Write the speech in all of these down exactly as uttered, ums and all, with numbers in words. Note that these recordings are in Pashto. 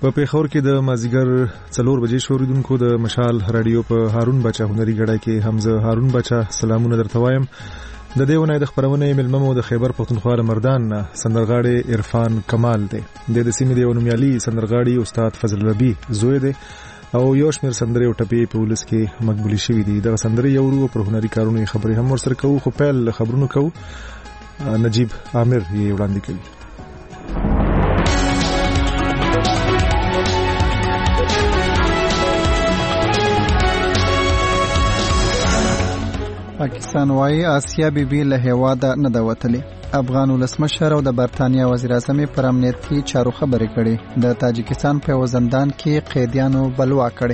په پیښور کې د مازیګر څلور بجې شوریدونکو د مشال رادیو په هارون بچا هنري غړای کې حمزه هارون بچا سلامونه درته وایم. د دې ونې د خبرونه ملممو د خیبر پختونخوا مردان سندرغاړي عرفان کمال دی. د سیمې د ونومیالي سندرغاړي استاد فضل ربی زوی دی او یو شمېر سندرې او ټپې په ولس کې مقبولې شوې دي. دغه سندرې یو ورو پر هنري کارونو خبرې هم ورسره کوو، خو پیل خبرونو کوو. نجیب عامر یې وړاندې کوي. پاکستان وايي آسیا بیبي له هیواده نه ده وتلې. افغان ولسمشر او د برتانیا وزیر اعظم پر امنیتي چارو خبرې کړي. د تاجکستان په وزندان کې قیدیانو بلوا کړي.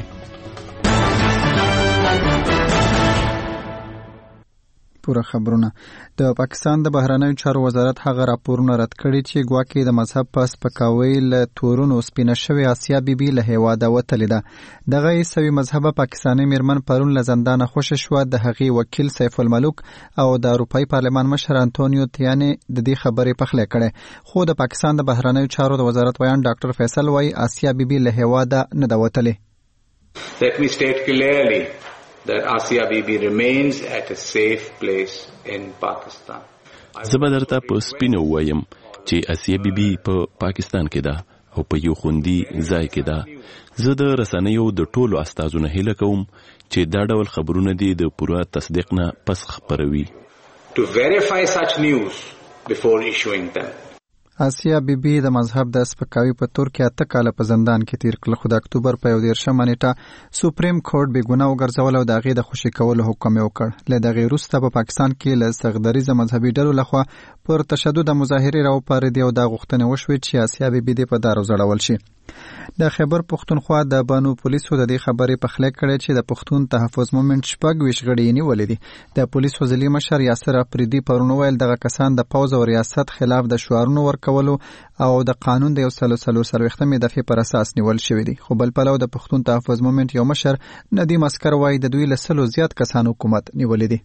پوره خبرونه. د پاکستان د بهرنیو چارو وزارت هغه راپورونه رد کړي چې ګواکې د مذهب په سپکاوي له تورونو سپینه شوې آسیا بیبي له هیواده وتلې ده. دغه عیسوي مذهبه پاکستاني میرمن پرون له زندانه خوشې شوه. د هغې وکیل سیف الملوک او د اروپایي پارلمان مشر انټونیو تیاني د دې خبرې پخلی کړي. خو د پاکستان د بهرنیو چارو د وزارت ویان ډاکټر فیصل وايي آسیا بیبي له هیواده نه ده وتلې. Let me state clearly that Asia Bibi remains at a safe place in Pakistan. زه به درته په سپینو وایم چې آسیا بیبي په پاکستان کې ده او په یو خوندي ځای کې ده. زه د رسنیو د ټولو استازو نه هیله کوم چې دا ډول خبرونه دي د پوره تصدیق نه پس خبروي. To verify such news before issuing them. آسیا بیبي د مذهب د سپکاوي په تور کې اته کاله په زندان کې تیر کړل، خو د اکتوبر په یو دېرشمه نیټه سوپریم کورټ بې ګناه وګرځول او د هغې د خوشي کولو حکم یې وکړ. له دغې وروسته په پاکستان کې له سغدریزه مذهبي ډلو لخوا پر تشدد مظاهرې راوپارېدې او دا غوښتنې وشوې چې آسیا بیبي دې په دار وځړول شي. د خیبر پختونخوا د بانو پولیسو د دې خبرې پخلی کړی چې د پښتون تحفظ مومنټ شپږ ویشت غړي یې نیولې دي. د پولیسو ځلي مشر یاسر افریدي پرون وویل دغه کسان د پوځ او ریاست خلاف د شعارونو ورکولو او د قانون د یو سل څلور څلوېښتمې دفعې پر اساس نیول شوي دي. خو بل پلو د پښتون تحفظ مومنټ یو مشر ندیم اسکر وایي د دوی له سلو زیات کسان حکومت نیولې دي.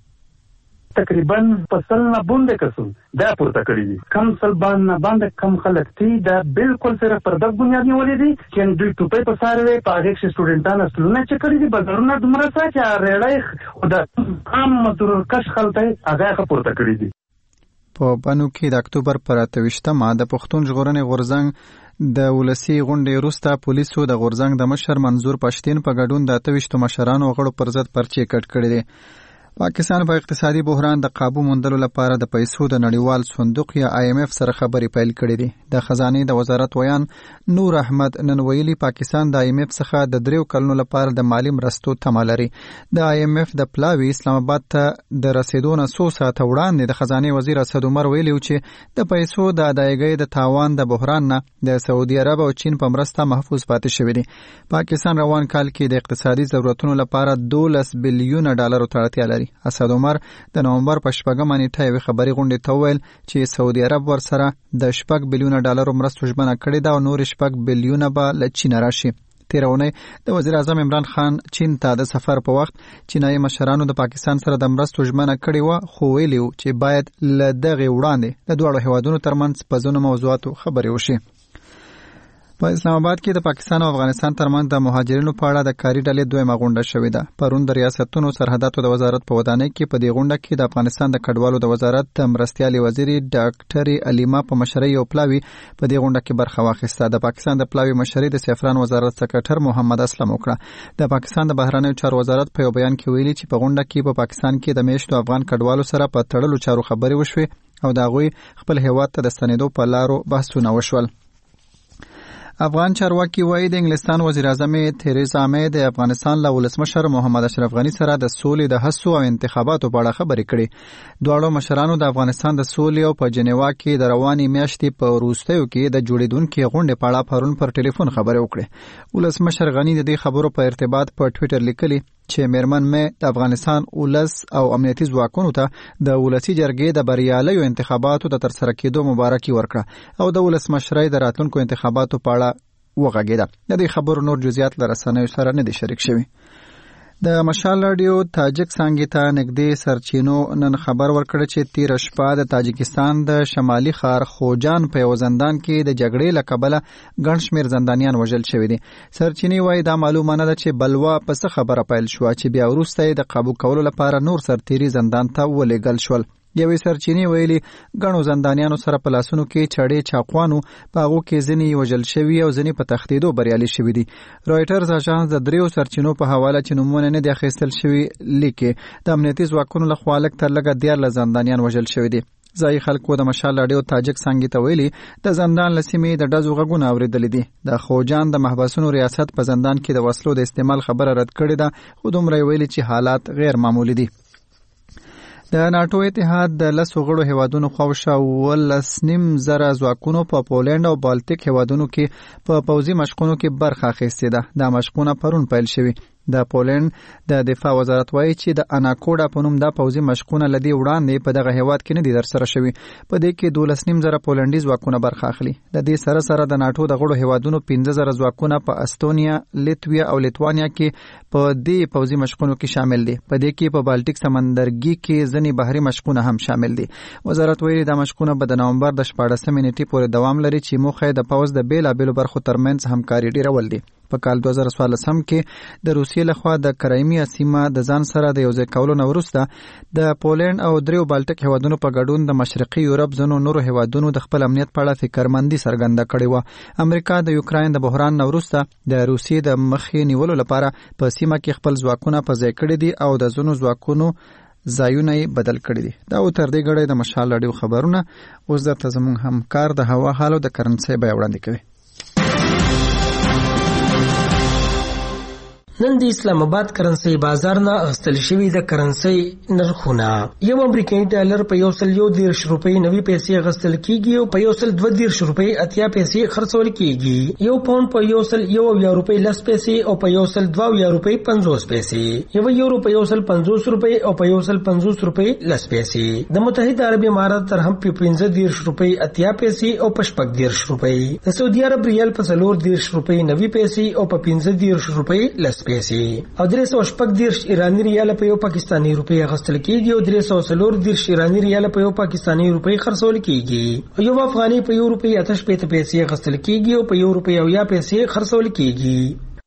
تقریبا پسل نه بونده کسون دا پورته کړی دي. کم سل باندې باندې کم خلک دي دا بالکل سره پر دغه بنیاد نیولې دي چې دوی ټوپې په ساره وي په هغه کې سټوډنټانو اصلونه چې کړی دي بازارونه دومره څه چې ریړای او د عام مزدور کش خلک هغه پورته کړی دي. په بانو کې د اکتوبر پر اته ویشتمه د پښتون ژغورنې غورځنګ د ولسی غونډې وروسته پولیسو د غورځنګ د مشر منظور پښتين په ګډون د اته ویشتو مشرانو غړو پر ضد پرچې کټ کړي دي. پاکستان په اقتصادي بحران د قابو موندلو لپاره د پیسو د نړیوال صندوق یا آی ایم ایف سره خبرې پیل کړې دي. د خزانې د وزارت ویان نور احمد نن ویلي پاکستان د آی ایم ایف څخه د دریو کلونو لپاره د مالی مرستو تمه لري. د آی ایم ایف د پلاوي اسلام آباد ته د رسیدو نه څو ساعته وړاندې د خزانې وزیر اسد عمر ویلي چې د پیسو د ادایګۍ د تاوان د بحران نه د سعودي عرب او چین په مرسته محفوظ پاتې شوی دی. پاکستان روان کال کې د اقتصادي ضرورتونو لپاره دولس بلیونه ډالر ته اړتیا لري. اسد عمر د نومبر په شپږمه نیټه یوې خبري غونډې ته وویل چې سعودي عرب ورسره د شپږ بلیونه ډالرو مرستو ژمنه کړې ده او نور شپږ بلیونه به له چین راشي. تېره اونۍ د وزیر اعظم عمران خان چین ته د سفر په وخت چینایي مشرانو د پاکستان سره د مرستو ژمنه کړې وه، خو ویلي وو چې باید له دغې وړاندې د دواړو هیوادونو ترمنځ په ځینو موضوعاتو خبرې وشي. په اسلام آباد کې د پاکستان او افغانستان ترمنځ د مهاجرینو په اړه د کاري ډلې دویمه غونډه شوې ده. پرون د ریاستونو سرحداتو د وزارت په ودانۍ کې په دې غونډه کې د افغانستان د کډوالو د وزارت د مرستیالې وزیرې ډاکټرې علیما په مشرۍ یو پلاوي په دې غونډه کې برخه واخیسته. د پاکستان د پلاوي مشرۍ د سیفران وزارت سکرټر محمد اسلم وکړه. د پاکستان د بهرنیو چارو وزارت په یو بیان کې ویلي چې په غونډه کې په پاکستان کې د میشتو افغان کډوالو سره په تړلو چارو خبرې وشوې او د هغوی خپل هیواد ته د ستنېدو په لارو بحثونه وشول. افغان چارواکي وایي د انګلستان وزیر اعظم تریزا مې د افغانستان له ولسمشر محمد اشرف غني سره د سولې د هڅو او انتخاباتو په اړه خبرې کړې. دواړو مشرانو د افغانستان د سولې او په جنیوا کې د روانې میاشتې په وروستیو کې د جوړېدونکې غونډې په اړه پرون پر ټلیفون خبرې وکړې. ولسمشر غني د دې خبرو په ارتباط په ټویټر لیکلي چې میرمن مې د افغانستان ولس او امنیتي ځواکونو ته د ولسي جرګې د بریالیو انتخاباتو د ترسره کېدو مبارکي ورکړه او د ولسمشرۍ د راتلونکو انتخاباتو په اړه وغږېده. د دې خبرو نور جزئیات له رسنیو سره نه دي شریک شوي. د مشال رادیو تاجک څانګې ته نږدې سرچینو نن خبر ورکړ چې تیر شپه د تاجکستان د شمالي ښار خوجان په یو زندان کې د جګړې له کبله ګڼ شمېر زندانیان وژل شوي دي. سرچینې وایي دا معلومه نه ده چې بلوا په څه خبره پیل شوه چې بیا وروسته یې د قابو کولو لپاره نور سرتیري زندان ته ولېږل شول. یوې سرچینې ویلي ګڼو زندانیانو سره په لاسونو کې چړې چاقوانو په هغو کې ځینې وژل شوي او ځینې په تښتېدو بریالي شوي دي. رویټرز اژانس د دریو سرچینو په حواله چې نومونه نه دي اخیستل شوي لیکي د امنیتي ځواکونو لخوا لږ تر لږه دیارلس زندانیان وژل شوي دي. ځایي خلکو د مشال رادیو تاجک څانګې ته ویلي د زندان له سیمې د ډزو غږونه اورېدلي دي. د خوجان د محبسونو ریاست په زندان کې د وسلو د استعمال خبره رد کړې ده، خو دومره یې ویلي چې حالات غیر معمولي دي. د ناټو اتحاد د لسو غړو هیوادونو خواوشا ولس نیم زره ځواکونو په پولنډ او بالټیک هیوادونو کې په پوځي مشقونو کې برخه اخیستې ده. دا مشقونه پرون پیل شوي. د پولنډ د دفاع وزارت وایي چې د اناکوډا په نوم دا پوځي مشقونه لدی وړاندې په دغه هیواد کې نه دي ترسره شوي. په دې کې دولس نیم زره پولنډي ځواکونه برخه اخلي. د دې سره سره د ناټو د غړو هیوادونو پنځه زره ځواکونه په استونیا، لیتویا او لیتوانیا کې په دې پوځي مشقونو کې شامل دي. په دې کې په بالټیک سمندرګي کې ځینې بحري مشقونه هم شامل دي. وزارت وایي دا مشقونه به د نومبر د شپاړسمې نیټې پورې دوام لري چې موخه یې د پوځ د بیلابیلو برخو ترمنځ همکاري ډیرول دي. په کال دوه زره څوارلسم کې د روسیې لخوا د کرایمیا سیمه د ځان سره د یوځای کولو نه وروسته د پولنډ او دریو بالټیک هیوادونو په ګډون د مشرقي یورپ ځینو نورو هیوادونو د خپل امنیت په اړه فکرمندي څرګنده کړې وه. امریکا د یوکراین د بحران نه وروسته د روسیې د مخې نیولو لپاره په سیمه کې خپل ځواکونه په ځای کړي دي او د ځینو ځواکونو ځایونه یې بدل کړي دي. دا و تر دې ګړی د مشال رادیو خبرونه. اوس درته زموږ همکار د هوا حال او د کرنسۍ بیه وړاندې کوي. نن د اسلام آباد کرنسۍ بازار نه اخیستل شوي د کرنسۍ نرخونه. یو امریکایي ډالر په یو سل یو دیرش روپۍ نوي پیسې اخیستل کیږي او په یو سل دوه دیرش روپۍ اتیا پیسې خرڅول کیږي. یو پاونډ په یو سل یو اویا روپۍ لس پیسې او په یو سل دوه اویا روپۍ پنځوس پیسې. یو یورو په یو سل پنځوس روپۍ او په یو سل پنځوس روپۍ لس پیسې. د متحده عرب امارات درهم په پنځه دیرش روپۍ اتیا پیسې او په شپږ دیرش روپۍ. د سعودي عرب ریال په څلور دیرش روپۍ نوي پیسې او په پنځه دیرش روپۍ لس پیسې. او درې سوه شپږ دیرش ایراني ریال په یو پاکستاني روپۍ اخیستل کیږي او درې سوه څلور دیرش ایراني ریال په یو پاکستاني روپۍ خرڅول کیږي. یو افغاني په یو روپۍ اته شپېته پیسې اخیستل کیږي او په یو روپۍ اویا پیسې خرڅول کیږي.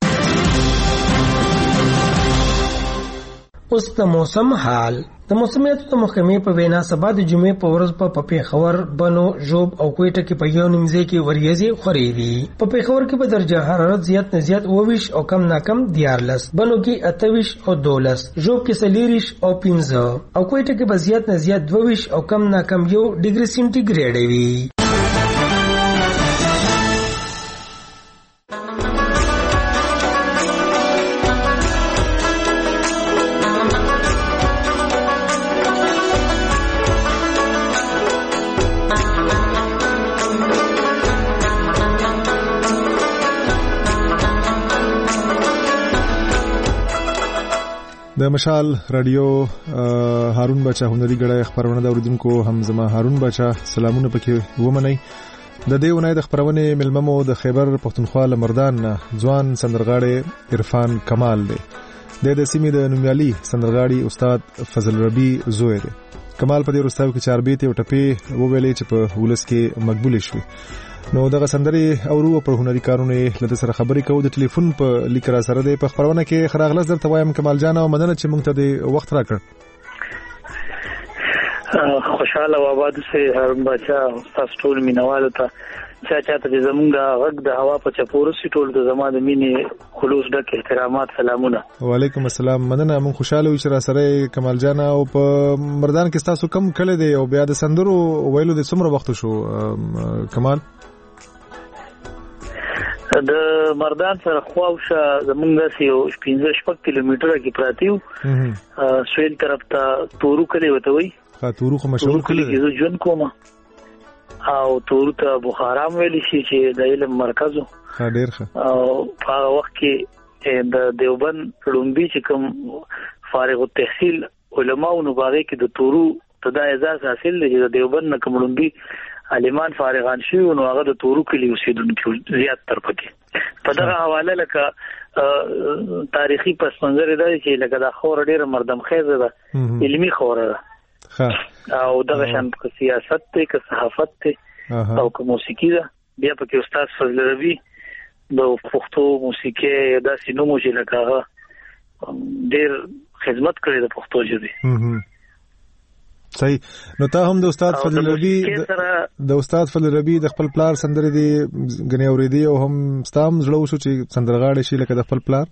اوس د موسم حال. د موسمیاتو د محکمې په وینا سبا د جمعې په ورځ په پېښور، بنو، ژوب او کوټه کې په یو نیم ځای کې وریځې خورې دي. په پېښور کې په درجه حرارت زیات نه زیات اوویش او کم نه کم دیارلس، بنو کې اتهویش او دولس، ژوب کې څلېرویش او پنځه او کوټه کې به زیات نه زیات دوهویش او کم نه کم یو ډیګري سینټیګریډ وي. د مشال رادیو هارون بچا هنري غړای خبرونه د اوریدونکو هم زما هارون بچا سلامونه پکې ومنئ. د دې ونې د خبرونه ملممو د خیبر پختونخوا لمردان ځوان سندرغاړي عرفان کمال دی. د سیمې د نومیالي سندرغاړي استاد فضل ربی زوی دی. کمال په دې وروستیو کې چاربیت او ټپې وویلې چې په ولس کې مقبول شوي. نو دغه سندرې اورو پر هنري کارونه لته سره خبرې کوو. د ټلیفون په لیک را سره دی. په خبرونه کې خراغلس درته وایم کمال جان او مننه چې موږ ته د وخت راکړ. خوشاله و آباد سه هارون بچا تاسو ټول مینوالو ته چا چاته زمونږ د غږ د هوا په چپورو سي ټول د زما د مینې خلوص ډک احترامات سلامونه. وعلیکم السلام. مننه. موږ خوشاله یو چې را سره کمال جان او په مردان کې تاسو کم کړی دی او بیا د سندرو ویلو د څومره وخت شو کمال؟ د مردان سره خواوشه زمونږ سیو پنځه شپږ کیلومتره کې پراته یو سویل طرف ته تورو کلی وته وي. ها تورو خو مشهور کلی دی. زه جون کوم او تورو ته بخارام ویل شي چې د علم مرکزو. ها ډیر ښه. او په وخت کې د دیوبند لومبي چې کوم فارغ التحصیل علماو نو باندې کې د تورو تدا اعزاز حاصل دی. د دیوبند نه کوم لومبي عالمان فارغان شي نو هغه د تورو کلی اوسیدونکو زیات تر پکې په دغه حواله لکه تاریخي پس منظر دی چې لکه دا خور ډیره مردم خیزه ده علمي خوره ده او دغه شان سیاست ته که صحافت ته او که موسیقي ده بیا پکې استاد فضل ربی د پښتو موسیقي داسې نومو چې لکه هغه ډیر خدمت کړی د پښتو ژبې. صحیح. نو تا هم د استاد فضل ربی د استاد فضل ربی د خپل پلار سندرې دی غنی اوریدي او هم ستام زړه وشو چې سندرغاړي شي لکه د خپل پلار؟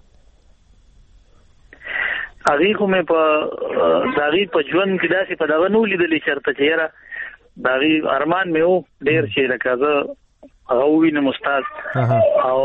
هغه کومه په داغي په ژوند کې داسې په دغه نو لیدلې چرته چې یاره داغي ارمان مې وو ډیر چې لکه زه هغه وینم استاد او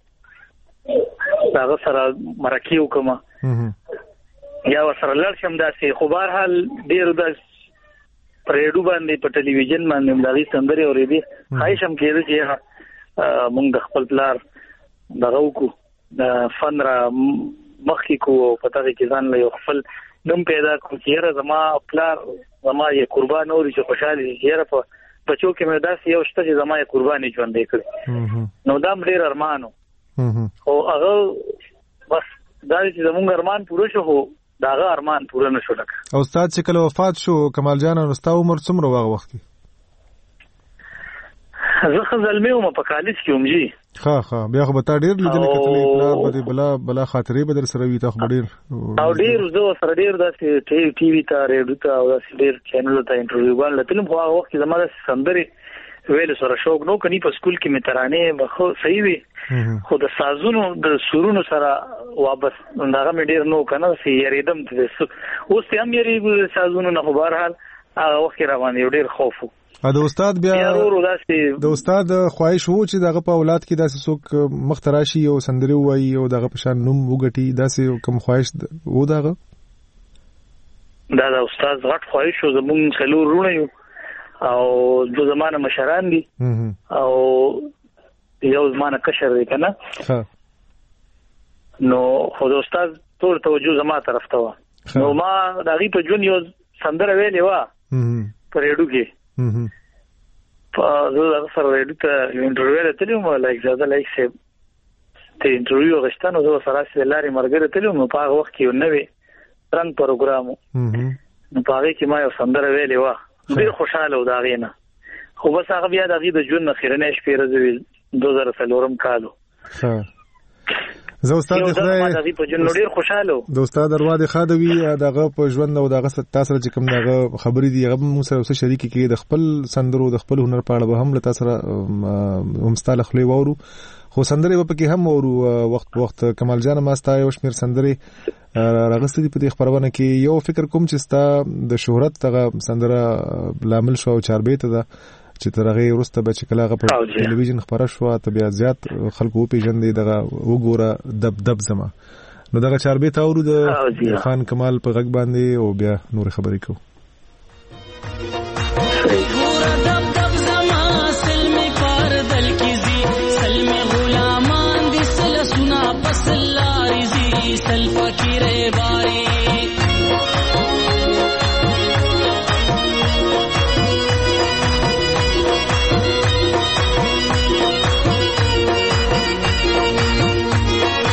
هغه سره مرکه وکم یا سره لړ شم داسې خو بهر حال ډیر د پریډو باندې په ټلویزیون باندې داغي سندري اورېدي خایشم کېده چې موږ د خپل پلار دغه وکړو د فن را مخکې کو پته کې ځان له خپل نوم پیدا کو چې یاره زما پلار زما یې قربان اوري چې خوشاله شي یاره په بچو کې مې داسې یو شته چې زما یې قرباني ژوندې کړې نو دا ډېر ارمانو او هغه بس دا چې زموږ ارمان پوره شو هو دا هغه ارمان پوره نشو لکه. او استاد چې کله وفات شو کمال جان نو ستا عمر څومره هغه وخت کې؟ زه خزلمه وم په کالج کې وم جی. ها ها بیا خو بتا ډیر لیدل کتلې پلار بده بلا بلا خاطرې بدر سره وی ته ډیر او ډیر زه سره ډیر داسې ټي وي ته ریډیو ته او داسې ډیر چینل ته انټرویو باندې تلم خو هغه وخت زما د سندري ویل سره شوق نو کني په سکول کې مې ترانه بخو صحیح وي خو د سازونو د سورونو سره واپس هغه مې ډیر نو کنه سي یریدم ته اوس هم یری سازونو نه خو بهر حال هغه وخت روان یو ډیر خوف ا د استاد بیا د استاد خواهش وو چې دغه په اولاد کې داسې څوک مختراشي او سندري وایي او دغه په شان نوم وګټي داسې کوم خواهش وو دغه؟ دا د استاد غټ خواهش وو زمونږ څلور رونه یو او د زمانه مشران دي او یو زمانه کشر دی کنه نو خو د استاد ټول توجه زما طرف ته و نو ما دغه په جون یو سندره ویلې و په ریډیو کې په زه سره ریډیو ته انټرویو راته مو لایک زاده لایک سه ته انټرویو غشتنو زه سره سلاري مرګره ته مو په هغه وخت کې نوې رنګ پروګرامو نو په هغه کې ما یو سندره ویلې و ډېر خوشاله و دا غینه خو بس هغه بیا د غي د جون خیرنه شپې راځي دوه زره څلورم کالو زه استاد خدای په جون ډیر خوشاله د استاد اروا د خادوی دغه په ژوند او دغه تاسو چې کوم دغه خبرې دی هغه مو سره شریک کې د خپل سندرو د خپل هنر په اړه به هم له تاسو سره هم ستاله خلې وورو خو سندرې په کې هم ورو وخت وخت کمال جان ما ستا یو شمیر سندرې راغستې په دې خبرونه کې یو فکر کوم چې ستا د شهرت دغه سندره لامل شو او چاربې ته ده چې ترغه ورسته به چې کله غو په ټلویزیون خبره شو ته بیا زیات خلکو پیژندې دغه وګوره دب دب زما نو دغه چاربې ته ورو د خان کمال په غږ باندې او بیا نور خبرې کو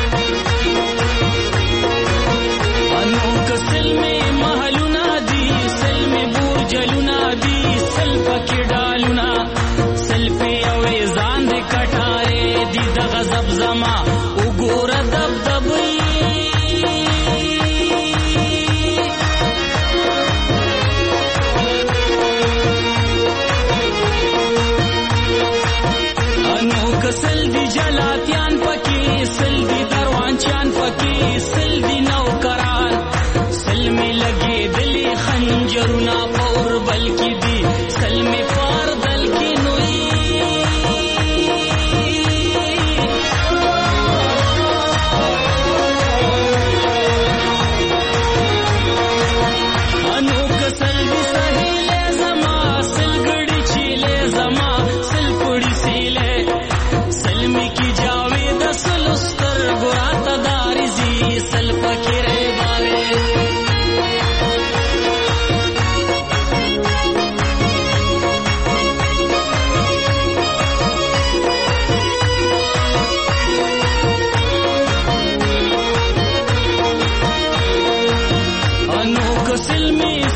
انو کسل میں محلونا دی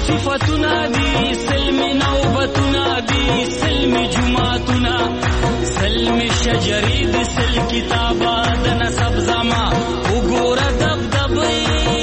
صفتنا دي سلم نوبتنا دي سلم جمعتنا سلم شجری دي سل کتابا د نسب زما وګوره دبدبې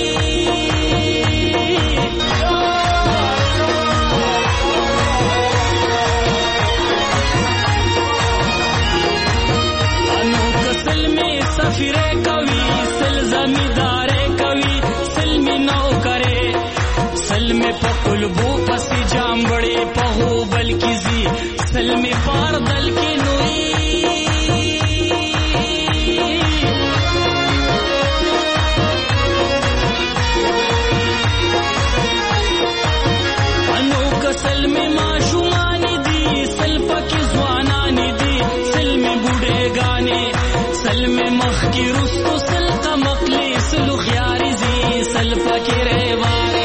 انو سلم سفیره کوي سل زمیدارې کوي سلم نو کرے سلم په قلبو پس جامبړې په هو بلکې زی سلم پار دل کې نوې انو که سلم معشومان دي سلف کې ځوانان دي سلم بوډېګانې سلم مخ کې رستو سلقه مقلي سلو خياري زي سلف کې رېواره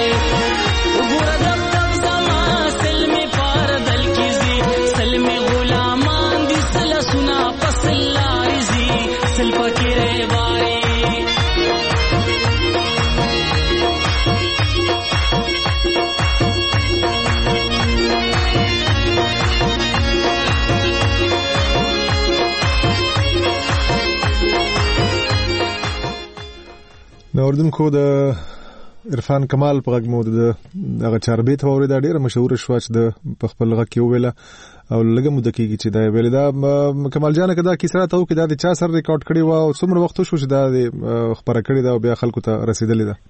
د اردوونکو د عرفان کمال په غږ مو د هغه چاربیت اورېده ډېره مشهوره شوه چې د په خپل غږ کې وویله او لږه موده کېږي چې دا یې ویلې. دا کمال جانه که دا کیسه راته وکړي دا د چا سره ریکارډ کړې وه او څومره وخت وشو چې دا د خپره کړې ده او بیا خلکو ته رسېدلې ده؟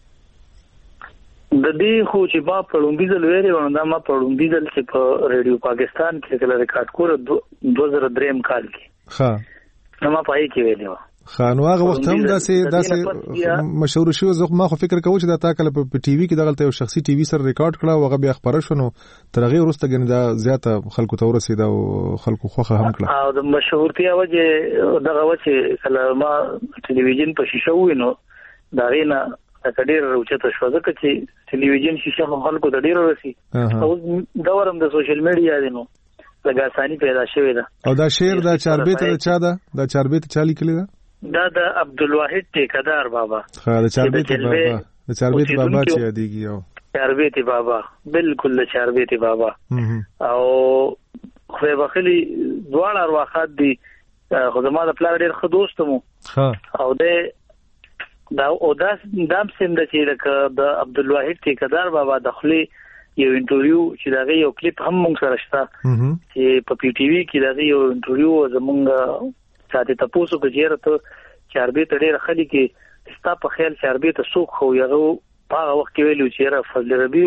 د دې خو چې ما په لومبي ځل ویلې وم دا ما په لومبي ځل چې په ریډیو پاکستان کې کله ریکارډ کړو دوه زره درې کال کې ښه نو ما پای کې ویلې وم خانو هغه وخت هم داسې داسې مشهور شو. زه ما خو فکر کوم چې دا تا کله په ټي وي کې دغه یو شخصي ټي وي سره ریکارډ کړه او هغه بیا خبره شو نو تر هغه وروسته ګنې دا زیاته خلکو ته ورسېده او خلکو خوښه هم کړه. او د مشهورتیا وجه دغه وجه کله ما ټلویزیون په شیشه وینو دا غینه تکډیر روچته شو ځکه چې ټلویزیون شیشه خلکو ته ډیر ورسي او دا ورم د سوشل میډیا دی نو لږه اساني پیدا شوې ده. او دا شعر دا چاربیت چا ده دا چاربیت چا لیکلی ده؟ دا د عبدالواحد ټیکدار بابا. ها د چاربیت بابا د چاربیت بابا چې یادېږي او چاربیت بابا بالکل د چاربیت بابا او خو بخلی دواړه ارواحات دي خو زما د پلار ډېر ښه دوست مو او د دا او دا دام سند چې د عبدالواحد ټیکدار بابا دخلي یو انټرویو چې دا یو کلیپ هم موږ سره شته چې په پی ټی وی کې دا یو انټرویو زمونږ ساته تاسو کو جره ته چاربیت ډېر خلک کې ستا په خیال چاربیت سوق خو یو په وخت کې ویلو چې را فضل ربی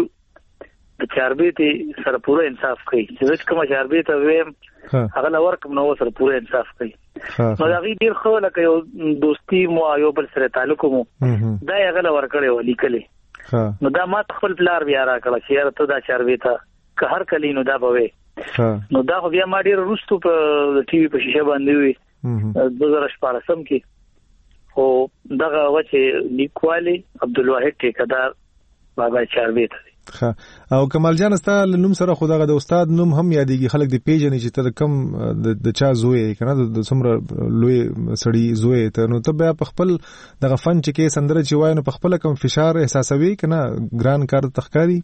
د چاربیت سره پوره انصاف کوي چې کوم چاربیت ویم هغه لور کوم نو سره پوره انصاف کوي نو دا غي ډېر خو لکه یو دوستي مو یو بل سره تعلق مو دا هغه لور کړي ولي کله نو دا ما خپل پلار بیا را کړ چې ته دا چاربیت که هر کلی نو دا بوي نو دا خو بیا ما ډېر روستو په ټي وي په شیشه باندې وي دوه زره شپږم کې خو دغه وچه لیکوالي عبدالواحد ټیکدار بابا چاربیت دی. او کمال جان ستا نوم سره خو دغه د استاد نوم هم یادېږي خلک د پیژنې چې ته کم د چا زوی کنه د څومره لوی سړی زوی ته نو ته بیا په خپل دغه فن چې کې سندره چې وای نو په خپل کم فشار احساسوي کنه ګران کار تخکاری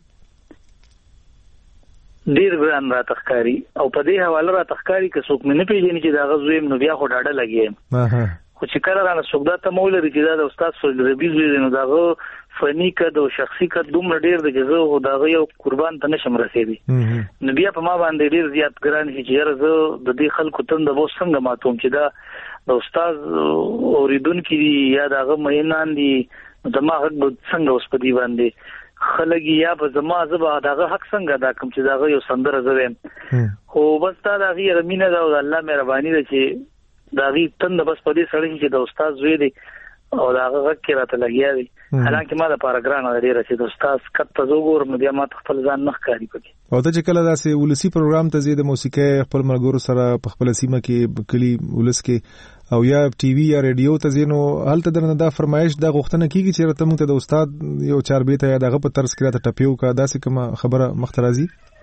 ډیر ګران را تخکاری او په دې حواله را تخکاری که څوک نه پیژني چې دا غوې نو بیا خو ډاډه لګي خو چې کله را نسوک دا ته مول لري چې دا د استاد فضل ربی زوی نو داغه فنی کد او شخصي کد دومره ډیر د جزو او داغه یو قربان ته نشم رسېدي نو بیا په ما باندې ډیر زیات ګران شي چې زه د دې خلکو تند به څنګه ماتوم چې دا د استاد اوریدونکو یا داغه مینان دي دماغ څنګه اوس په دی باندې خلګي یا په زما زبا داغه حق څنګه دا کوم چې داغه یو سندره زویم خو بس تا داغه رمینه دا الله مهرباني ده چې داغه تند بس په دې سړی چې د استاد زوی دی او داغه غږ کې راته لګیا دی حالانکه ما د پاراګران لري چې د استاد کته زوګور مې بیا ما خپل ځان نخ کاری پکې او ته چې کله داسې ولسی پروګرام ته زیاده موسیقي خپل ملګرو سره په خپل سیمه کې کلی ولس کې او یا ټي وي یا ریډیو ته زینو هلته درنه دا فرمایش دا غوښتنه کیږي چې راته موږ ته د استاد یو چاربیت یا دغه په طرز کې راته ټپیو کا داسې کوم خبره مخترازي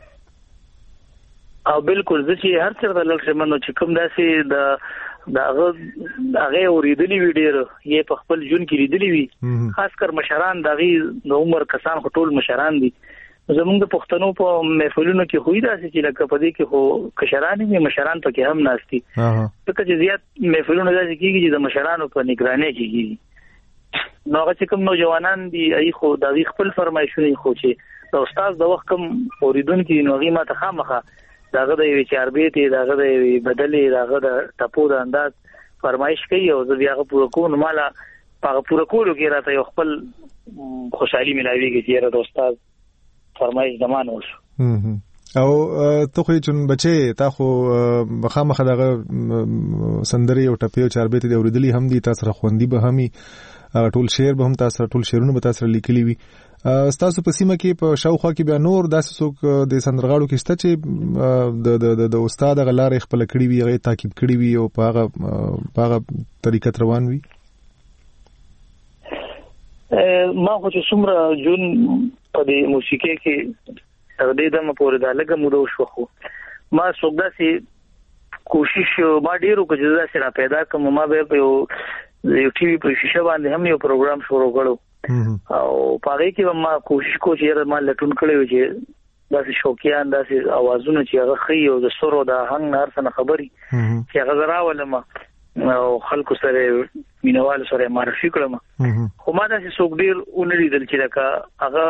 او بالکل ځکه هر څه د لړشمنو چې کوم داسې د داغه هغه اوریدلی ویډیو یې په خپل جون کې لیدلی وی خاص کر مشران دغه د عمر کسان ټول مشران دي زمونږ د پښتنو په محفلونو کې خو داسې چې لکه په دې کې خو کشران یې مشران پکې هم ناشتي ځکه چې زیات محفلونه داسې کېږي چې د مشرانو په نگرانۍ کېږي نو هغه چې کوم نوجوانان دي ای خو د خپل فرمایشونه خو چې د استاد د وخت کوم اوریدونکو نو غي ماته خامخه داغه د یو چاربېتي داغه د بدلې داغه د ټپو د انداز فرمایش کوي او زه بیا هغه پوره کوم مالا هغه پوره کولو کې راته یو خپل خوشحالي ملاويږي چې را د استاد فرمایش زمانه وشو او ته خو چون بچي تا خو بخامخه دغه سندري او ټپي او چاربېتي د اوریدلي هم دي تاسو خوندي به همي ټول شعر به هم تاسو ټول شعرونه به تاسو لیکلي وي تاسو په سیمه کې په شاوخوا کې بیا نور داسې څوک د سندرغاړو کې شته چې د د د استاد غلارې خپل کړی وي هغه تعقیب کړی وي او په هغه په هغه طریقه روان وي ما خو چې څومره جون په دې موسیقي کې تر دې دمه پورې دا لګم مو شو خو ما څوګدا سي کوشش ما ډیرو کې جزا سره پیدا کوم ما به په یو ټي وي په شیشه باندې هم یو پروګرام شروع کړو او پاره کې ما کوشش کوم چې ما لټون کړی و چې داسې شوقیان داسې اوازونه چې هغه خي او د سرو د هنګ نار څخه خبري چې هغه راولم او خلکو سره مینوال سره معرفي کړم خو ما داسې څوک ډیر اونلیدل چې لکه هغه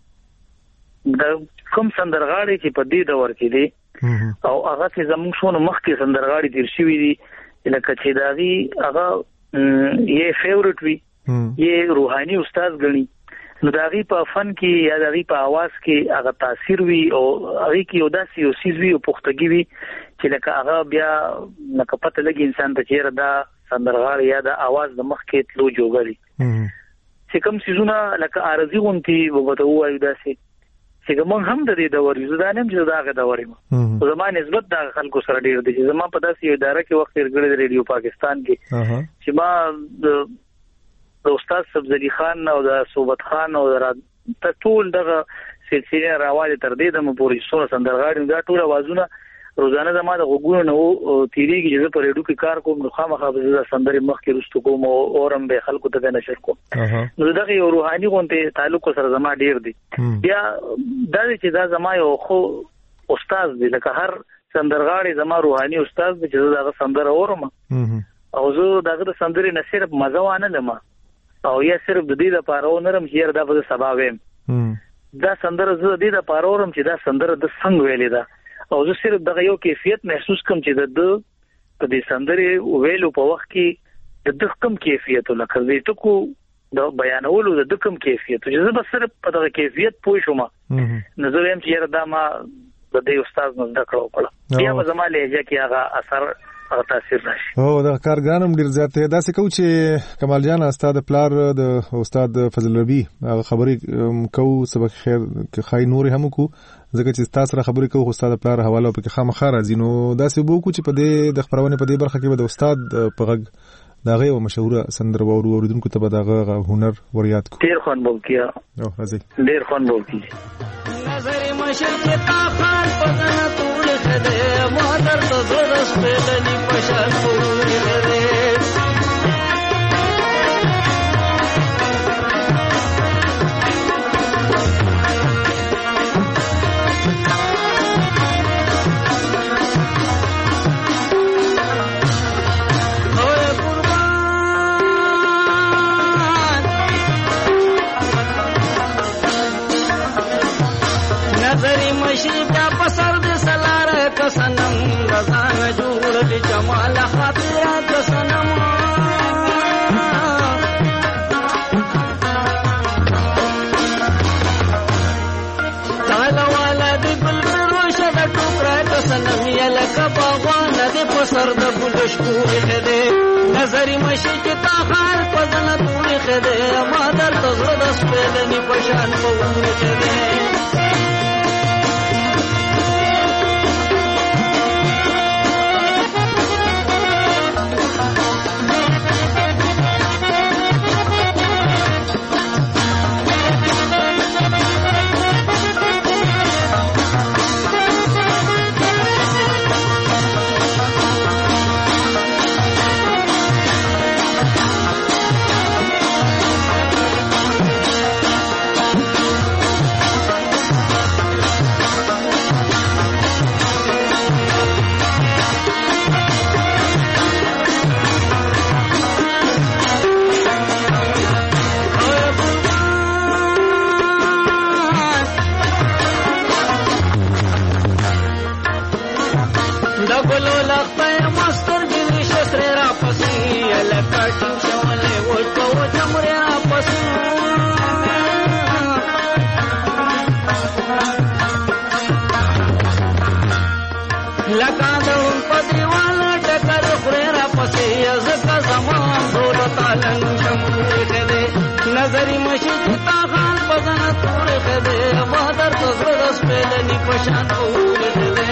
د کوم سندرغاړي چې په دې دور کې دي او هغه چې زموږ شونه مخکې سندرغاړي تیر شوی دي لکه چې داغي هغه یې فیورټ وي یې روحاني استاد غني نو داغي په فن کې یا داغي په आवाज کې هغه تاثیر وي او هغه کې یو داسې یو سیز وي او پختګي وي چې لکه هغه بیا لکه پته لګي انسان ته چیرې دا سندرغاړي یا د आवाज د مخ کې تلو جوړي چې کوم سيزونه لکه ارزي غونتي وګته وایو داسې چې کوم هم د دې د ورزو دانم چې داغه د وریم او زمانه نسبت د خلکو سره ډیر دي چې زما په داسې یو اداره کې وخت ورګړې د ریډیو پاکستان کې چې ما د استاد سبزلی خان او د صوبت خان او د ټول دغه سلسله راواله تر دې د مپوري سره سندرغاړي دا ټول आवाजونه روزانه زما د غوګونو نو تیریږي چې په ریډیو کې کار کوم نو خامخا به د سندري مخ کې رستو کوم او اورم به خلکو ته نشر کوم نو دغه یو روحاني غونته تعلق سره زما ډیر دي بیا دا چې دا زما یو خو استاد دی لکه هر سندرغاړي زما روحاني استاد دی چې دغه سندره اورم او زه دغه سندري نه صرف مزه وانه لمه او یا صرف د دې لپاره ونرم چې دا په سبب ویم دا سندره زه د دې لپاره اورم چې دا سندره د څنګه ویلې ده او زه صرف دغه یو کیفیت محسوس کوم چې د د دې سندره ویلو په وخت کې د کم کیفیت لکه دې ټکو د بیانولو د کم کیفیت چې زه به صرف په دغه کیفیت پوه شوم نو زه هم چې دا ما د دې استاد نو ذکر وکړه بیا په زماله لهجه کې هغه اثر او تاثیر راشي او د کارګرانم ډیر زیات دی دا څه کو چې کمال جان استاد پلار د استاد فضل ربی هغه خبرې کو سبق خیر خای نور هم کو ځکه چې تاسو سره خبرې کوو استاد پلار حواله په خامخا راځي نو دا څه بو کو چې په دې د خبرونه په دې برخه کې د استاد په غږ دا غي او مشهور سندر وورو اوریدونکو ته به دا هنر وریاد کو ډیر خوان بول کیا او راځي ډیر خوان بول کی نظر مشرق تا خان پدن ټول خده مادر ته زړه سپېلني پشان پورې لري سنم رضان جوړ دي جمال خاطرات سنم تعالی والا دې بل روشه د ټوکرا سنم یلک باغوان دې په سر د ګل شکور دې نظر مشي چې تا خال پزن ټول خده ما در تزړه د سپېلني پشان پور دې پالن شمور خده نظری مشید تا خان پزن تور خده بادر تزر دس پیلنی پشان پور خده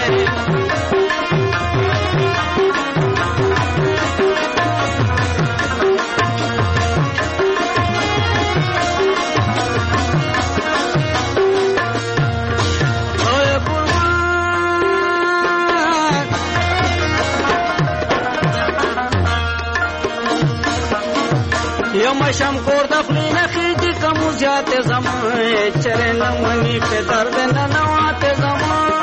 مشم کور د خپل نخې کوم زیات زمان چرې لمنی په درد نه نوات زمان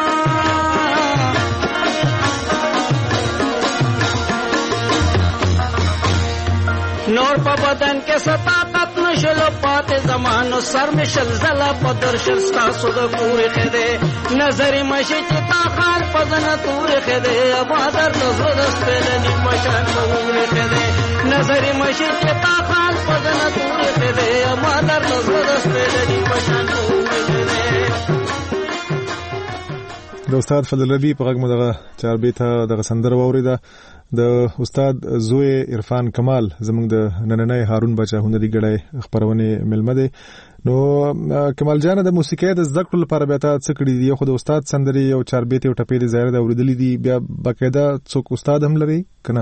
نور په بدن کې سطاقت نشل پات زمانو سر میں شلزلہ پدر شستا سود پور خدے نظر مشی چتا خال پزن تور خدے بادر نظر سپلنی مشان پور خدے نظر مشی چتا خال پزن تور خدے بادر نظر سپلنی مشان پور خدے. د استاد فضل ربی په غږ مو دغه چاربیته دغه سندره واوریده. د استاد زوی عرفان کمال زموږ د نننۍ هارون بچا هنري ګړی خبرونه ملمه ده. نو کمال جان د موسیقۍ د زده کړو لپاره بیا څه کړی دی؟ خو د استاد سندري او چاربیته او ټپې د ظاهر د اوریدلې دي، بیا باقاعده څوک استاد هم لري کنه؟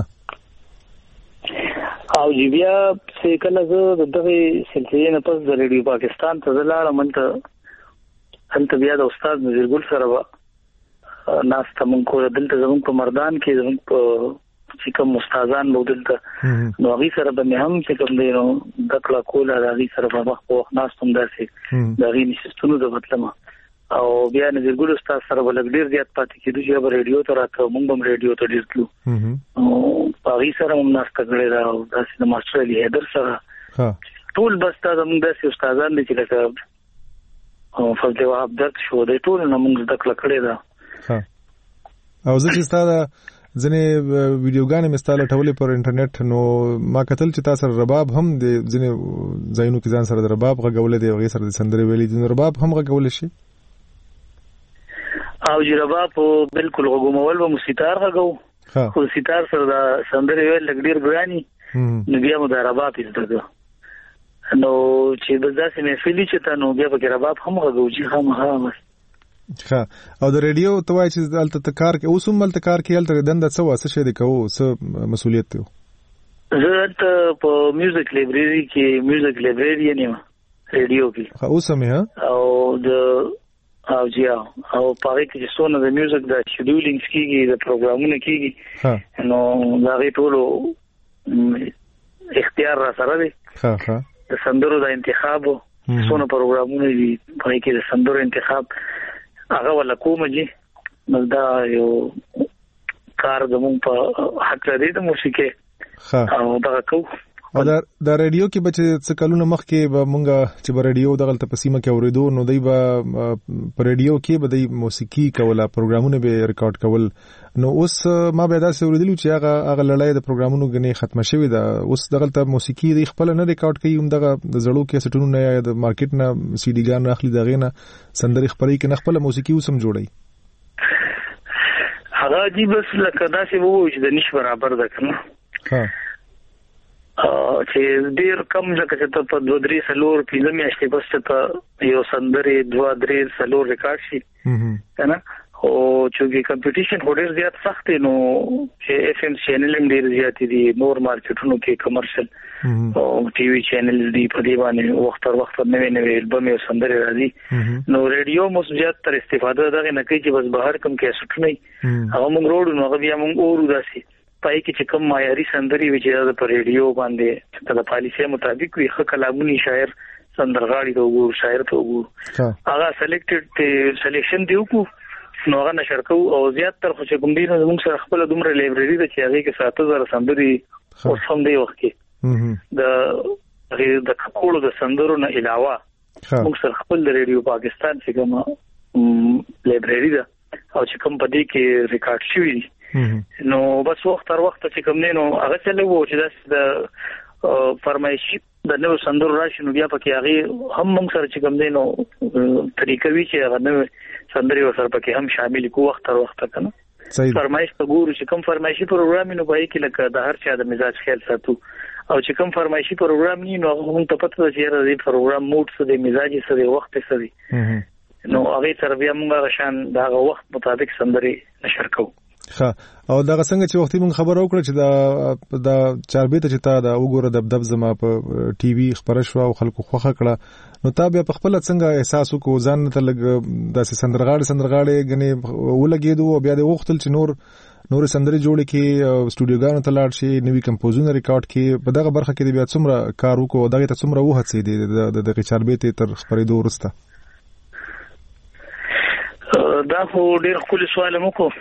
او جی بیا څه کله زه دغه سلسله نه پس د ریډیو پاکستان ته لاړم، انت انت بیا د استاد نذیر ګل سره ناس ته مونږ کو دلته زموږ په مردان کې زموږ په چې کوم استادان مو دلته نو هغه سره به هم چې کوم دی نو دکړه کوله هغه سره په وخت په ناس هم داسې د غي نشستونو د مطلب او بیا نذیر ګل استاد سره ولګ ډیر زیات پاتې کېدو چې به ریډیو ته راته مونږ هم ریډیو ته ډیر تلو او هغه سره هم ناس کړل او داسې د ماستر علي حیدر سره ټول بس تا زموږ داسې استادان دي چې لکه او فضل وهاب درک شو د ټول نه مونږ دکړه کړی دا. او زه چې ستاسو ځنې ویډیوګانې مستاله ټولې پر انټرنیټ نو ما کتل چې تاسو رباب هم د ځنې ځایونو کې ځان سره د رباب غږول دي او غي سره د سندرې ویلې دي، رباب هم غږول شي او جی رباب بالکل غوګمول و موسیقار غږو خو سیتار سره د سندرې ویل لګډیر ګرانی نو بیا مو د رباب ایستګو نو چې د داسې محفلې چې تا نو بیا په رباب هم غږو چې هم هم ښه. او د ریډیو ته وایي چې دلته کار کې اوس هم دلته کار کې هلته دنده څه واسه شه دي کوو څه مسؤلیت دی؟ زه ته په میوزیک لایبرری کې میوزیک لایبرری یم ریډیو کې. ښه اوس هم ها او د او جی او په کې چې څونه د میوزیک د شیډولینګ کېږي د پروګرامونه کېږي نو دا غي ټول اختیار را سره دی. ښه ښه د سندرو د انتخاب څونه پروګرامونه دي په کې د سندرو انتخاب هغه ولا کوم جی نو دا یو کار زموږ په حق لري د موسیقۍ او دا کو او دا د ریډیو کې بچ څه کلونه مخکې به مونږه چې به ریډیو دغه تپسیمه کې اوریدو نو دی به په ریډیو کې به د موسیقي کوله پروګرامونه به ریکارډ کول. نو اوس ما به دا سوریدلو چې هغه هغه لړۍ د پروګرامونو غني ختمه شوې ده. اوس دغه ته موسیقي د خپل نه ریکارډ کوي، هم دغه د زړو کې سټونو نه یا د مارکیټ نه سی ډي ګان اخلي دغه نه سندري خبري کې نه خپل موسیقي وسم جوړي. هغه دی بس لکه دا چې وو چې د نش برابر ده کنه ها چې ډیر کم ځکه چې ته په دوه درې سلور پیلم میاشتې بس ته یو سندري دوه درې سلور ریکارډ شي کنه او چې کمپټیشن هډر زیات سخت نو چې اف ام چینل هم ډیر زیات دي، نور مارکیټونو کې کمرشل او ټي وي چینل دي په دی باندې وخت تر وخت نوې نوې البم او سندري راځي نو ریډیو مو زیات تر استفاده دغه نه کوي چې بس بهر کم کې سټنی هغه موږ روډ نو هغه بیا موږ اورو داسي پای کې چې کوم معیاري سندري وي چې د ریډیو باندې د پالیسي مطابق وي خه کلامونی شاعر سندرغاړي ته وګور شاعر ته وګور هغه سلیکټډ سلیکشن دی وکړو نو هغه نشر کو او زیات تر خو چې کوم دي نو موږ سره خپل دومره لایبرری د چې هغه کې سات زره سندري اوس هم دی وخت کې د د کولو د سندرو نه علاوه موږ سره خپل د ریډیو پاکستان چې کوم لایبرری ده او چې کوم په دې کې ریکارډ شوی نو بس وخت تر وخت چې کوم نه نو هغه څه له وو چې د فرمایشي د نو سندرو راشي نو بیا پکې هغه هم موږ سره چې کوم نه نو طریقې وی چې هغه نو سندري ورسره پکې هم شامل کو وخت تر وخت کنه فرمایش ته ګورو چې کوم فرمایشي پروګرام نو پای کې لکه د هر چا د مزاج خیال ساتو او چې کوم فرمایشي پروګرام نه نو هغه ته پته ده چې د پروګرام موډ څه دی مزاجي څه دی وخت څه دی نو هغه سره بیا موږ شان دا وخت مطابق سندري نشر کوو. ښه او دا څنګه چې وختي موږ خبر وکړه چې دا دا چاربېته چې تا دا وګوره دبدب زما په ټي وي خبره شو او خلکو خوخه کړه نو تا بیا په خپل څنګه احساس وکړو ځان ته لګ داسې سندرغاړي سندرغاړي غني ولګېدو او بیا د وختل چې نور نور سندري جوړ کې سټوډیوګانو ته لاړ شي نوې کمپوزونه ریکارډ کې په دغه برخه کې بیا څومره کار وکړو دغه ته څومره وهڅې دي د چاربېته تر خبرېدو وروسته. دا خو ډېر خپل سوال مو کو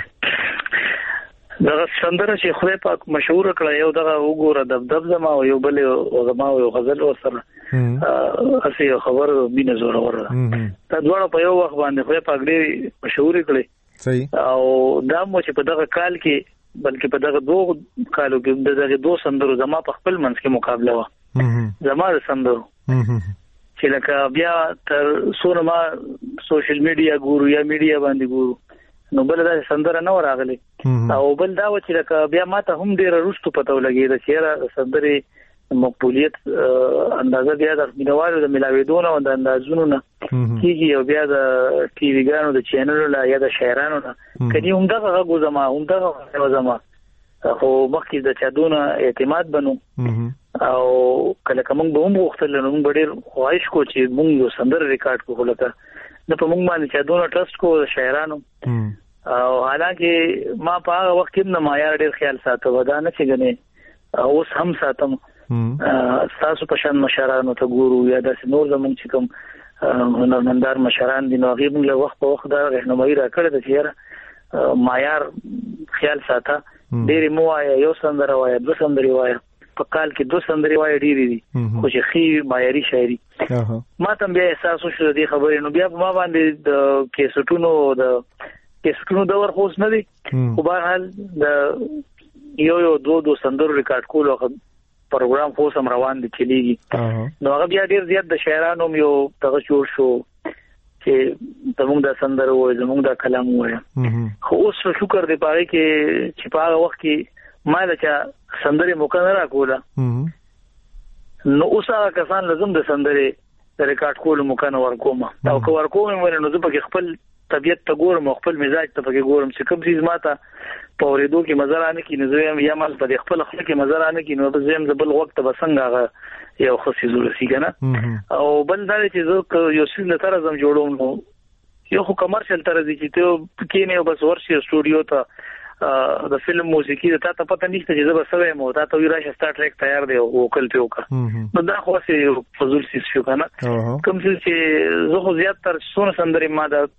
دغه سندره چې خدای پاک مشهور کړه یو دغه وګوره دبدب زما او یو بل زما او غزل ورسره اسی خبر مینه زوره ورده دا دواړه په یو وخت باندې خدای پاک ډېر مشهور کړي صحیح او دا مو چې په دغه کال کې بلکې په دغه دوه کالو کې دغه دوه سندرو زما په خپل منځ کې مقابله و زما د سندرو چې لکه بیا تر سونه ما سوشل میډیا ګورو یا میډیا باندې ګورو نو بل دا سندره نه راغلي او بل دا و چې لکه بیا ماته هم ډیره رښتو پته ولګي د چیرې سندري مقبولیت اندازه بیا د مینوالو د ملاویدونو او د اندازونو نه کیږي او بیا د ټي وی ګانو د چینلونو لا یا د شاعرانو نه کدي هم دا غو زما هم دا غو زما خو مخکې د چادونه اعتماد بنو او کله کوم به هم وختل نو موږ ډېر خواهش کو چې موږ یو سندره ریکارډ کوو لکه د په موږ باندې چادونه ټرست کو د شاعرانو او حالانکه ما په هغه وخت کې نه معیار ډېر خیال ساتو ودا نه چې غني اوس هم ساتم تاسو په شان مشرانو ته ګورو یا د نور زمونږ چې کوم هنرمندار مشران دي نو هغه موږ وخت په وخت دا رهنمایي راکړه د چیرې معیار خیال ساته ډېر مو وایا یو سندره وایا دو سندري وایا په کال کې دو سندري وایا ډېری دي خو چې خي معیاري شاعري ما ته بیا احساس وشو د خبرې نو بیا ما باندې د کیسټونو د کیسټونو د ور خوښ نه دي خو په حال د یو یو دو دو سندرو ریکارډ کولو پروګرام خو سم روان دي چلیږي نو هغه بیا ډېر زیات د شاعرانو یو دغه جوړ شو چې زموږ د سندرو وای زموږ د کلام وای خو اوس شکر دی پاره کې چې په هغه وخت کې ما لکه سندري موقع نه راکوله نو اوس هغه کسان لازم د سندري ریکارډ کولو موقع نه ورکوم او که ورکوم نو زه په خپل طبيعت ته ګورم خپل مزاج ته پکې ګورم چې کوم څه ماته په ورېدو کې مزه رانه کې نو یا مال په خپل خپل کې مزه رانه کې نو زه هم بل وخت به څنګه هغه یو خصي زورسي کنه او بل دا چې زه یو څه لتر زم جوړوم نو یو خو کمرشل تر دي چې ته کې نه بس ورشي سټوډیو ته د فلم موسیقي ته ته پته نشته چې زه به سوي مو ته ته راشه سٹارټ ټریک تیار دی او کل په وکا نو دا خو څه فزول سي شو کنه کوم چې زه خو زیات تر سونه سندري ما دا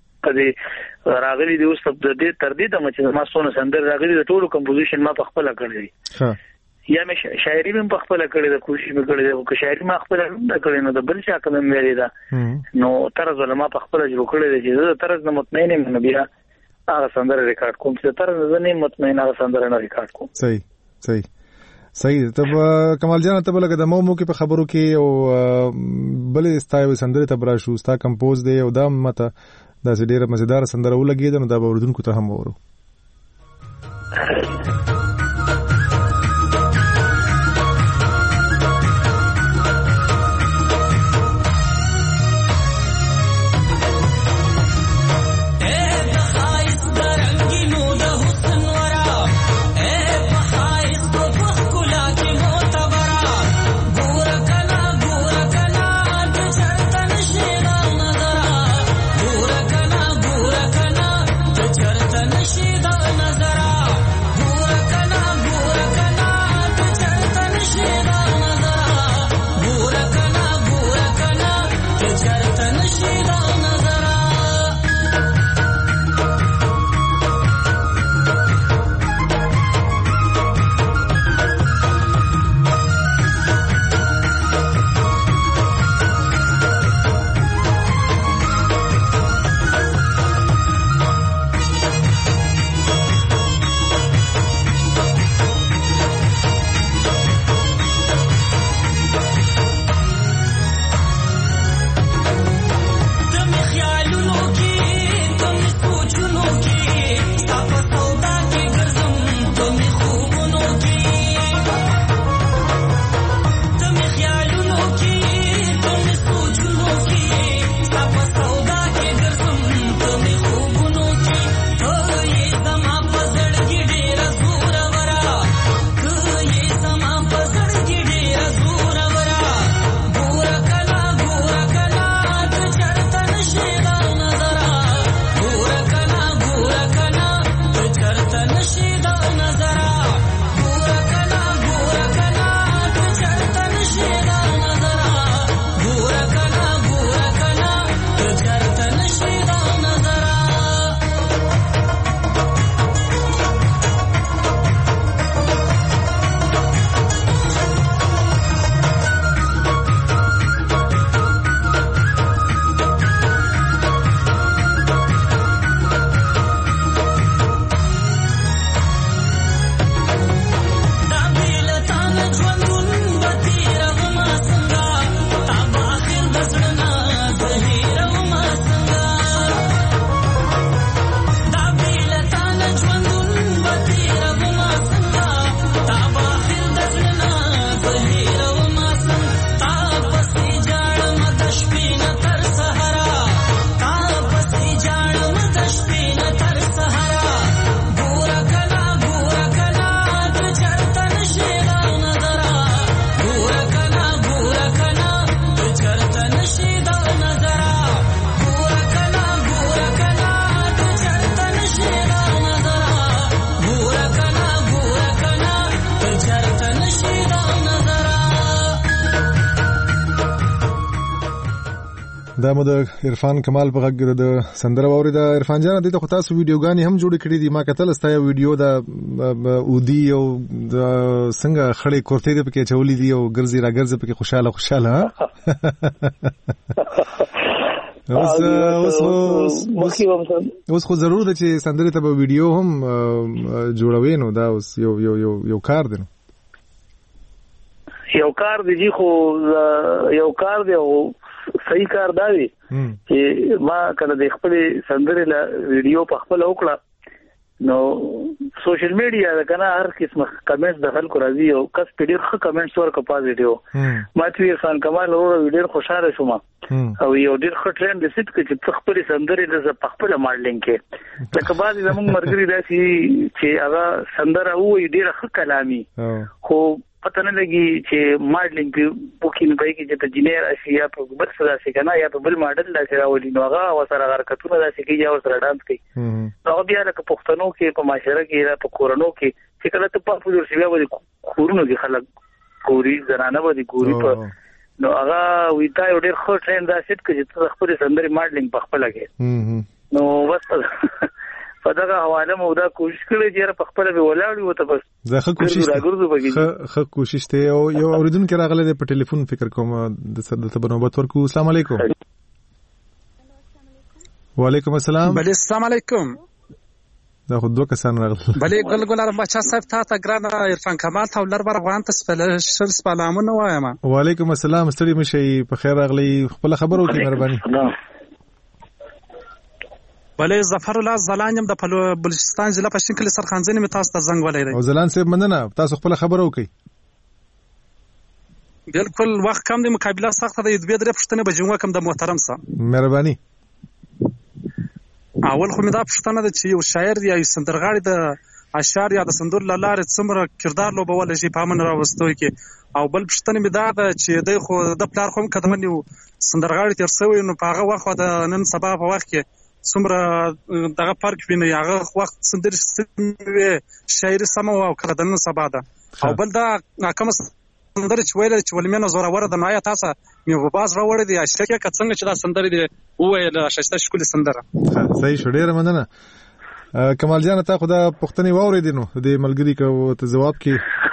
کدي راغلي دی اوس د دې تر دې د مچ ما سونه سندر راغلي د ټولو کمپوزیشن ما په خپل کړی ها یا مې شاعري هم په خپل کړی د کوشش مې کړی او که شاعري ما خپل نه کړی نو د بل چا کوم مې لیدا نو طرز ولا ما په خپل جوړ کړی دی چې طرز نه مطمئن یم بیا هغه سندره ریکارډ کوم چې طرز نه مطمئن هغه سندره نه ریکارډ کوم صحیح صحیح صحیح ته کمال جان ته بلګه د مو مو کې په خبرو کې او بل استایو سندره ته برا شو ستا کمپوز دی او دا مته دا ډیره مزیدار سندره ولګیده نو دا به اوریدونکو ته هم وورو. نشي دا نظر دا مو د عرفان کمال په غږ د سندره واورېده. عرفان جان دې ته خو تاسو ویډیوګانې هم جوړې کړې دي، ما کتل ستا یو ویډیو د اودي او د څنګه خړې کورتې دې پکې اچولې دي او ګرځي را ګرځي پکې خوشاله خوشاله. اوس اوس اوس خو ضرور ده چې سندرې ته به ویډیو هم جوړوي، نو دا اوس یو یو یو یو کار دی. نو یو کار دی جی، خو یو کار دی او صحیح کار دا دی چې ما کله د خپل سندرې له ویډیو په خپل وکړه، نو سوشل میډیا دا کنه هر قسم کمنټس د خلکو راځي او کس په ډیر ښه کمنټس ورکړه پازیټیو. ما چې عرفان کمال ورو ډیر خوشاله شوم او یو ډیر ښه ټرند سیټ کې چې خپل سندرې د خپل ماډلینګ کې لکه بعضی زموږ مرګري داسي چې هغه سندره وې ډیر ښه کلامي خو پته نه لګي چې ماډلینګ په بوکینګ به کې چې ته جنیر اشي یا په بل څه داسې کنه یا په بل ماډل داسې راولي، نو هغه وسره حرکتونه داسې کوي یا وسره ډانس کوي. نو بیا لکه پښتنو کې په معاشره کې یا په کورونو کې چې کله ته په پوزور شي بیا به کورونو کې خلک ګوري، زنانه به ګوري په، نو هغه وی تا یو ډېر ښه ټرند داسې چې ته خپل سندري ماډلینګ په خپل کې، نو بس په دغه حواله مو دا کوشش کړی چې په خپل به ولاړ یو ته بس دا ښه کوشش ښه ښه کوشش ته. او یو اوریدونکو راغله په ټلیفون فکر کوم د صد ته بنوبت ورکو. السلام علیکم. وعلیکم السلام. بله السلام علیکم. دا خو دوه کسان راغله. بله ګل ګل بچا صاحب تا ته ګران عرفان کمال ته ولر بر افغان ته سپیشل سلامونه وایم. وعلیکم السلام. ستړي مشي په خیر راغلی، خپل خبرو کې مهرباني. بله ظفر الله زلان یم د بلوچستان ضلع پښتون کلی سرخانځنې می تاسو ته زنګ ولای دی. او زلان صاحب مننه، تاسو خپل خبرو کوي. بالکل وخت کم دی، مقابله سخته ده، دوی درې پښتنه به جمعه کم د محترم سره مهرباني. اول خو می دا پښتنه ده چې یو شاعر دی یا سندرغاړي د اشعار یا د سندور لاره څومره کردار لوبول شي په امن راوستوي کې، او بل پښتنه می دا ده چې د خو د پلار خو کدمن یو سندرغاړي تر سوی، نو په هغه وخت د نن سبا په وخت کې څومره دغه فرق ویني، هغه وخت سندري شاعري سم او کړه د نن سبا ده. او بل دا کوم سندري چې ویل چې ولمنه زوره ور د نایا تاسو مې وباز راوړې دي اشتکه څنګه چې دا سندري دی ویل شایسته شکل سندره. صحیح شو، ډیره مننه. کمال جان ته خدا پښتني واورې دي، نو د ملګری کو ته جواب کې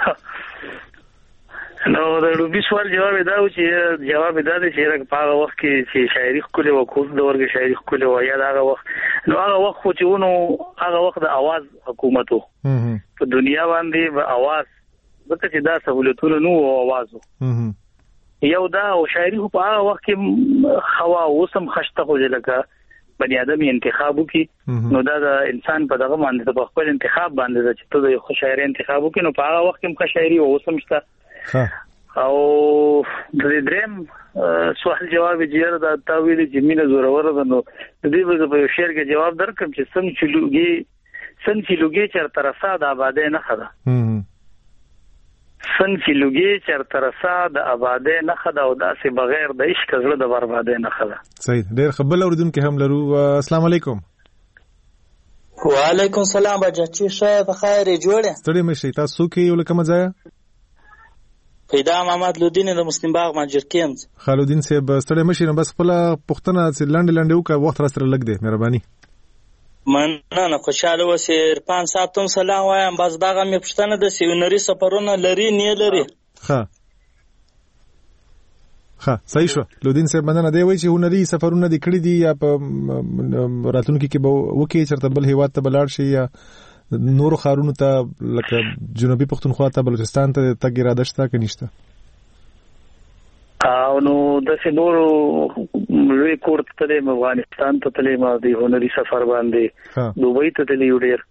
نو د روبي سوال جواب دا و چې جواب دا دی چې په هغه وخت کې چې شاعري خپل او کوز د ورګه شاعري خپل او یا هغه وخت، نو هغه وخت خو چې ونو هغه وخت د आवाज حکومتو په دنیا باندې به आवाज ځکه چې دا سہولتونه نو आवाज یو دا او شاعري په هغه وخت کې هوا اوسم خشته خو لکه بني ادم انتخابو کې، نو دا د انسان په دغه باندې په خپل انتخاب باندې چې ته یو شاعر انتخابو کې، نو په هغه وخت کې هم شاعري او اوسم شته. او د دریم سوال جواب جیر دا تاویل جمینه زورور ده، نو د دې په شعر کې جواب درکم چې څنګه چې لوګي څنګه چې لوګي چر طرفه د آبادې نه خدا څنګه چې لوګي چر طرفه د آبادې نه خدا او داسې بغیر د عشق زړه د بربادې نه خدا. صحیح، ډېر خبر اوریدونکو هم لرو. السلام علیکم. وعلیکم السلام بچا چې شه په خیر جوړه ستړي مشي تاسو کې یو لکه مزه پیدا محمد لودین د مسلم باغ ماجر کېمز. خالدین صاحب ستړي مشي نو بس خپل پښتنه چې لاندې لاندې وکړه، وخت را سره لګ دی، مهرباني. مننه، خوشاله اوسئ. عرفان صاحب ته سلام وایم. بس دغه مې پښتنه د سیونري سفرونه لري نه لري. ها ها صحیح شو. لودین صاحب مننه دی وای چې هنري سفرونه د کړی دي یا په راتلونکي کې به وکي چرته بل هیواد ته بلاړ شي یا نورو خارونو ته لکه جنوبي پښتونخوا ته بلوچستان ته تګ اراده شته که نشته؟ او نو داسې نورو لوی کور ته تللی، افغانستان ته تللی، ما د هنري سفر باندې دوبۍ ته تللی یو ډېر،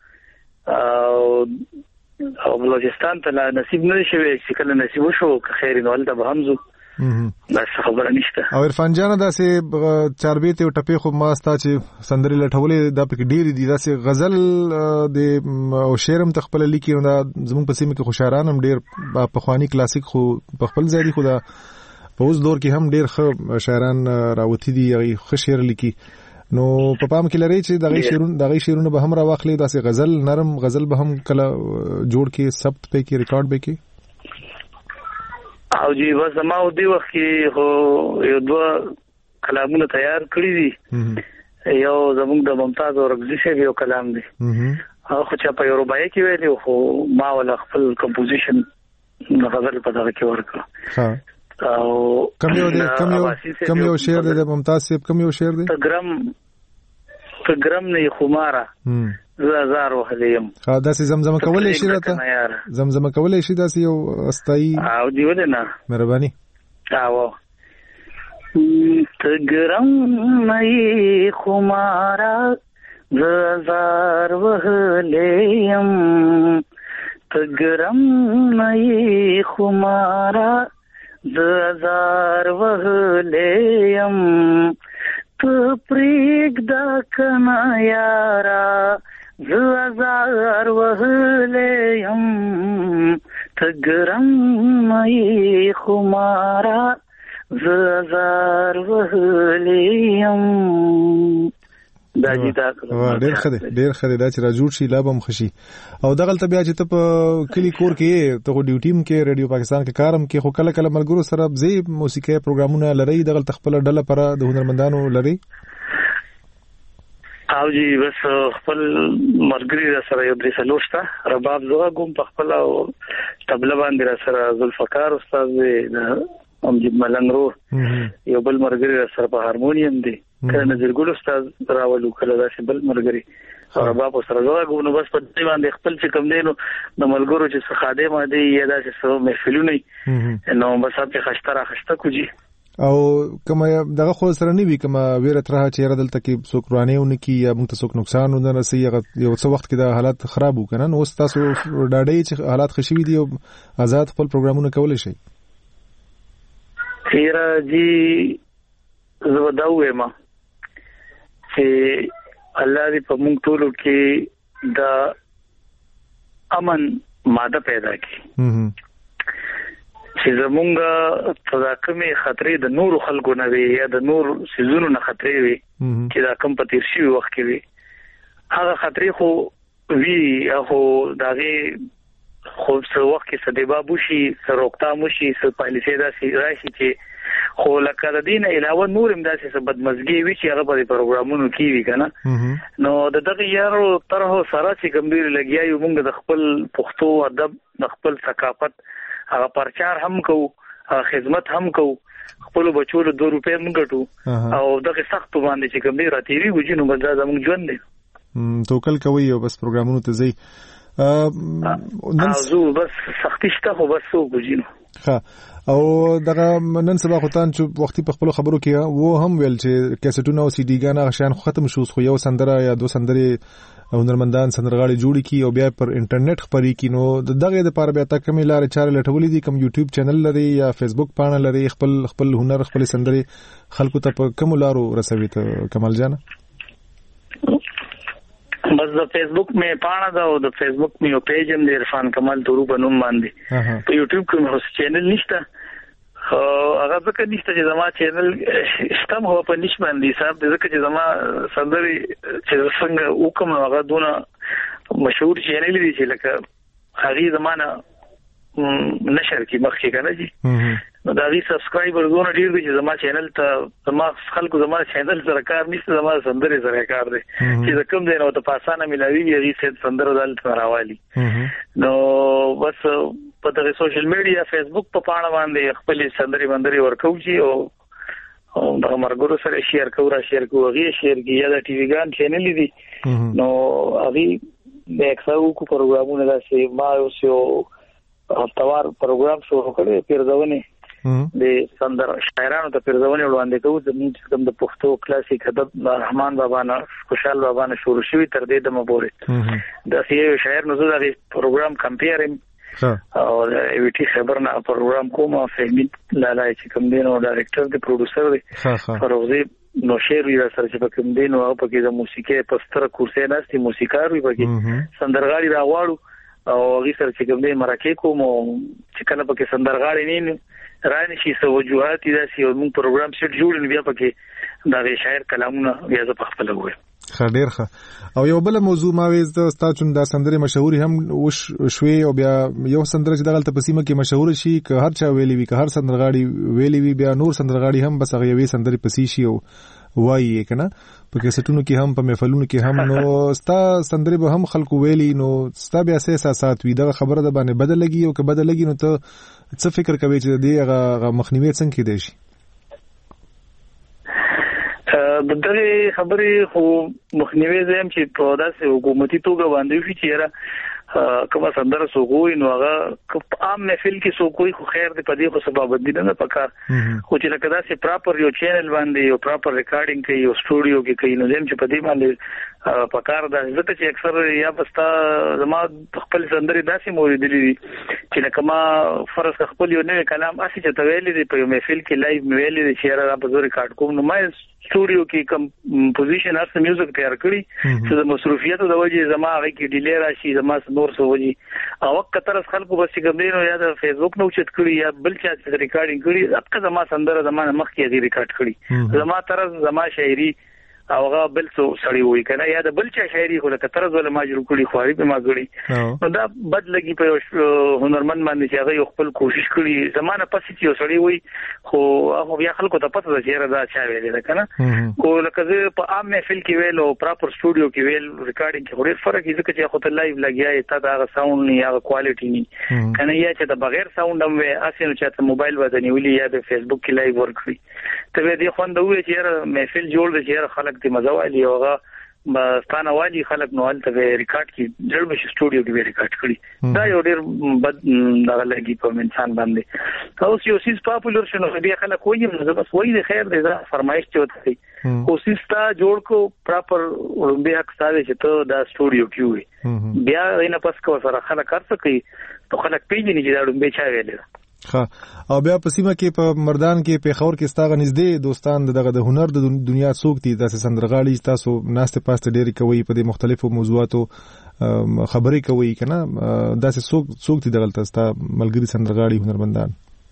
او بلوچستان ته لا نصیب نه دی شوی، چې کله نصیب وشو که خیر نو هلته به هم ځو، بس خبره نشته. او عرفان جانه داسې چاربیتې او ټپې خو ما ستا چې سندرې لټولې دا پکې ډېرې دي، داسې غزل د او شعر هم ته خپله لیکي، نو دا زموږ په سیمه کې خو شاعران هم ډېر پخواني کلاسیک خو په خپل ځای دي، خو دا په اوس دور کې هم ډېر ښه شاعران راوتي دي، هغوی ښه شعر لیکي. نو په پام کې لرئ چې دغه شعرونه دغه شعرونه به هم راواخلئ، داسې غزل نرم غزل به هم کله جوړ کې ثبت به کې ریکارډ به کې. او جی بس ما او دی وخت کې هو یو دوه کلامونه تیار کړی دي یو زموږ د ممتاز اورغزي شه یو کلام دی هغه خو چې په یوروبای کې ویلی خو ما ول خپل کمپوزیشن غزل په دغه کې ورکړ ها او کوم یو دی کوم یو کوم یو شعر دی د ممتاز صاحب کوم یو شعر دی تګرم تګرم نه خماره زازار وهلیم ها داسې زمزمه کولای شي راته زمزمه کولای شي داسې یو استای او دی ولنه مهرباني او تګرم نه خماره زازار وهلیم تګرم نه خماره زازار وهلیم تو پریک دا کنا یارا زازار وهلیم تګرم نه خماره زازار وهلیم دا جی دا ډېر ښه دی ډېر ښه دی دا چې را جوړ شي لا به هم ښه شي او دغلته بیا چې ته په کلي کور کې ته خو ډیوټي هم کې ریډیو پاکستان کې کار هم کې خو کله کله ملګرو سره ځې موسیقي پروګرامونه لرئ دغلته خپله ډله پره د هنرمندانو لرئ او جی بس خپل مرګري را سره یو درې څلور شته رباب زه غږوم په خپله او طبله باندې را سره ذوالفقار استاد دی امجد ملنګ رور یو بل مرګري را سره په هارمونیم دی کله نظر ګل استاد راولو کله داسې بل مرګري او رباب سره زغو نو بس په دې باندې خپل چې کم دینو د ملګرو چې خادم دي یا داسې څو محفلونه نو بس په خشتره خشته کوجی او کوم دغه خو سره نه وی کوم ویره ترها چې ردل تکي څوک روانيونه کی یا موږ ته څوک نقصان ونه رسي یو څه وخت کې د حالات خراب وکنه نو تاسو ډاډي چې حالات خوشوي دي او آزاد خپل پروګرامونه کولای شي تیرا جی زو داوې ما چې الله دې په موږ ټولو کې د امن ماده پیدا کړي چې زمونږ تداکمه خطرې د نور خلکو نه وي یا د نور سيزونو نه خطرې وي چې دا کم پتیر شي وخت کې وي هغه خطرې خو وی هغه دغه خو څو وخت کې سديبا بوشي سروکتا موشي س پالیسي دا سي راشي چې خو لکه د دین علاوه نور هم داسې څه بدمزګي وي چې هغه په پروګرامونو کې وي کنه نو د دغه یارو طرحو سره چې ګمبیر لګیا یو موږ د خپل پښتو ادب د خپل ثقافت هغه پرچار هم کوو خدمت هم کوو خپل بچو له دوه روپے موږ ګټو او دغه سخت باندې چې ګمبیر اتیری وجنو مزه زموږ ژوند دی توکل کوي او بس پروګرامونو ته ځي نن بس سختي شته خو بس وګورئ ها او دغه نن سبا خوتان چې وختي په خپل خبرو کې وو هم ویل چې کیسټونه او سی ډي ګانه شان ختم شو خو یو سندره یا دو سندرې هنرمندان سندرغاړي جوړي کی او بیا پر انټرنیټ خبري کی نو دغه د پاره بیا تک مې لارې چارې لټولې دي کوم یوټیوب چینل لري یا فیسبوک پاڼه لري خپل خپل هنر خپل سندرې خلکو ته په کوم لارو رسوي ته کمال جان بس د فیسبوک مې پاڼه دا او د فیسبوک مې یو پیج هم دی عرفان کمال تورو په نوم باندې په یوټیوب کې مې چینل نشته هغه ځکه نشته چې زما چینل شتم هو په نش باندې صاحب ځکه چې زما سندري چې څنګه وکم هغه دونه مشهور چینل دي چې لکه هغه زمانہ نشر کی مخکې کنه جی نو دا وی سبسکرایبر زونه ډیر دي چې زما چینل ته زما خلکو زما چینل سره کار نشته زما سندري سره کار دي چې کوم دی نو ته پاسانه ملاوي وی ریسټ سندرو دلته راوالي نو بس په دغه سوشل میډیا فیسبوک په پاڼه باندې خپل سندري باندې ورکو شي او او دا مرګورو سره شیر کوو را شیر کوو غي شیر کی یا د ټي وی ګان چینل دي نو اوی د اکساو کو پروګرامونه داسې ما اوسو هفتوار پروګرام شروع کړی پیرځونه د سندر شاعرانو ته پیرځونه وړاندې کوو د موږ کوم د پښتو کلاسیک ادب رحمان بابا نه خوشحال بابا نه شروع شوی تر دې د مبورې د سیو شاعر نو زه د پروګرام کمپیرم او وی ټی خبر نه پروګرام کوم فهمي لالای چې کوم دینو ډایرکټر دی پروډوسر دی فروزي نو شعر وی سره چې کوم دینو او پکې د موسیقي پستر کورسې نهستي موسیقار وی پکې سندرغاړي راغواړو او غي سره چې کوم دې مرکه کوم چې کله پکې سندرغاړي نه رانه شي سو وجوهات داسې یو موږ پروګرام سیټ جوړ بیا پکې دا شاعر کلامونه بیا ز په خپل وای ښه ډېر ښه. او یو بل موضوع ما وې ستاسو چې دا سندرې مشهوري هم وش شوي او بیا یو سندره چې دغلته په سیمه کې مشهور شي که هر چا ویلي وي که هر سندرغاړي ویلي وي بیا نور سندرغاړي هم بس هغه یوې سندرې پسې شي او وایي کنه په کیسټونو کې هم په محفلونو کې هم نو ستا سندرې به هم خلکو ویلي نو ستا بیا څه احساسات وي دغه خبره د باندې بدل لګي او که بدل لګي نو ته څه فکر کوي چې دې هغه مخنیوي څنګه کېدای شي؟ د دغه خبرې خو مخنیوي زم چې په داسې حکومتي توګه باندې وی چې را کومه سندره سوګوي نو هغه عام محفل کې سوګوي خو خیر دې پدې خو سبب بدلی نه پکار خو چې لکه داسې پراپر یو چینل باندې یو پراپر ریکارډینګ کوي یو سټوډیو کې کوي نو زم چې پدې باندې پکار دا ځکه چې اکثر یا بستا زما خپل سندري داسې موریدلې دي چې لکه ما فرض خپل یو نوې کلام اسی چې تویلې دي په یو محفل کې لایو ویلې دي چې را په زور ریکارډ کوم نو ما سټوډیو کې کم پوزیشن ارس میوزیک تیار کړی چې د مصروفیتو د وجې زما هغه کې ډیلی راشي زما نور څه وږي او وخت طرف خلکو بس کوم دی نو یا د فیسبوک نو چت کړی یا بل چا ریکارډینګ کړی اپکه زما سندره زما مخ کې دی ریکارډ کړی زما طرف زما شاعري او هغه بل څه سړی وای کنه یا د بل چا شاعري خو لکه طرز ولا ما جوړ کړی خواري په ما غړي نو دا بد لګي په هنرمند باندې چې هغه خپل کوشش کړی زمانه پسې چې سړی وای خو هغه بیا خلکو ته پته ده چې را دا چا ویل کنه کو لکه زه په عام محفل کې ویل او پراپر سټوډیو کې ویل ریکارډینګ کې ډېر فرق دی چې خو ته لایو لګیاي تا دا ساوند نه یا کوالټي نه کنه یا چې د بغیر ساوند هم وي اسنه چې ته موبایل باندې نیولې یا د فیسبوک کې لایو ورکړي ته دې خوندوي چې محفل جوړ دي چې خلک ته مزه والی هغه ستانه والی خلک نو حالت به ریکارډ کی جوړ بشي سټوډیو کې به ریکارډ کړي دا یو ډېر بد دغه لګي په انسان باندې اوس یو سیس پاپولر شنو بیا خلک وایي نو بس وایي د خیر دی دا فرمایش چوت کوي کوشش تا جوړ کو پراپر بیا حق ساده چې ته دا سټوډیو کې وي بیا نه پس کو سره خلک کار کوي تو خلک پیژني چې دا ډومبه چا ویل ها او بیا په سیمه کې په مردان کې په خور کې ستاغه نږدې دوستان دغه د هنر د دنیا څوک دي تاسو سندرغاړي تاسو ناشته پاسته ډېری کوي په دې مختلفو موضوعاتو خبرې کوي کنه داسې څوک څوک دي دغه تاسو ملګری سندرغاړي هنرمندان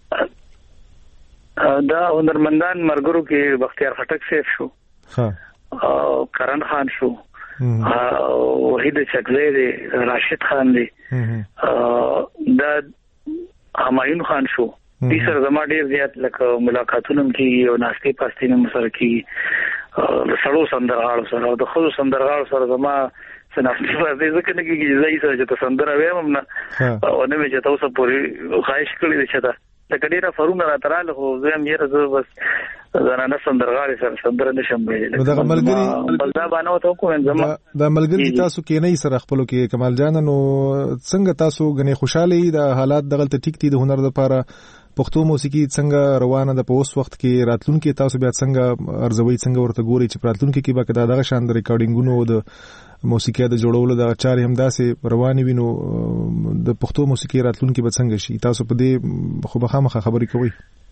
دا هنرمندان مرګرو کې بختیار خټک سیف شو ها کرن خان شو وحید چکزی دی راشد خان دی دا همایون خان شو دې سره زما ډېر زیات لکه ملاقاتونه کیږي او ناشته پاستې نه سره کیږي سړو سندرغاړو سره او د خو سندرغاړو سره زما سناستې پاستې ځکه نه کیږي ځای سره چې سندره وایم نه او نه مې چې تاسو پوری خواهش کړی چې دا لکه ډېر فرونه راتراله خو زم یې زه بس زنانه سندرغاړي سره سندره نشم ویل دا ملګری بلدا باندې ته کوم زما دا ملګری تاسو کې نه سره خپل کې کمال جان نو څنګه تاسو غني خوشاله د حالات دغلت ټیک دي د هنر لپاره پښتو موسیقي څنګه روانه ده په اوس وخت کې راتلونکي تاسو بیا څنګه ارزوي څنګه ورته ګوري چې راتلونکي کې به کدا دغه شان د ریکارډینګونو د موسیقي د جوړولو د چارې هم داسې رواني وینو د پښتو موسیقي راتلونکي به څنګه شي تاسو په دې خو به خامخا خبرې کوي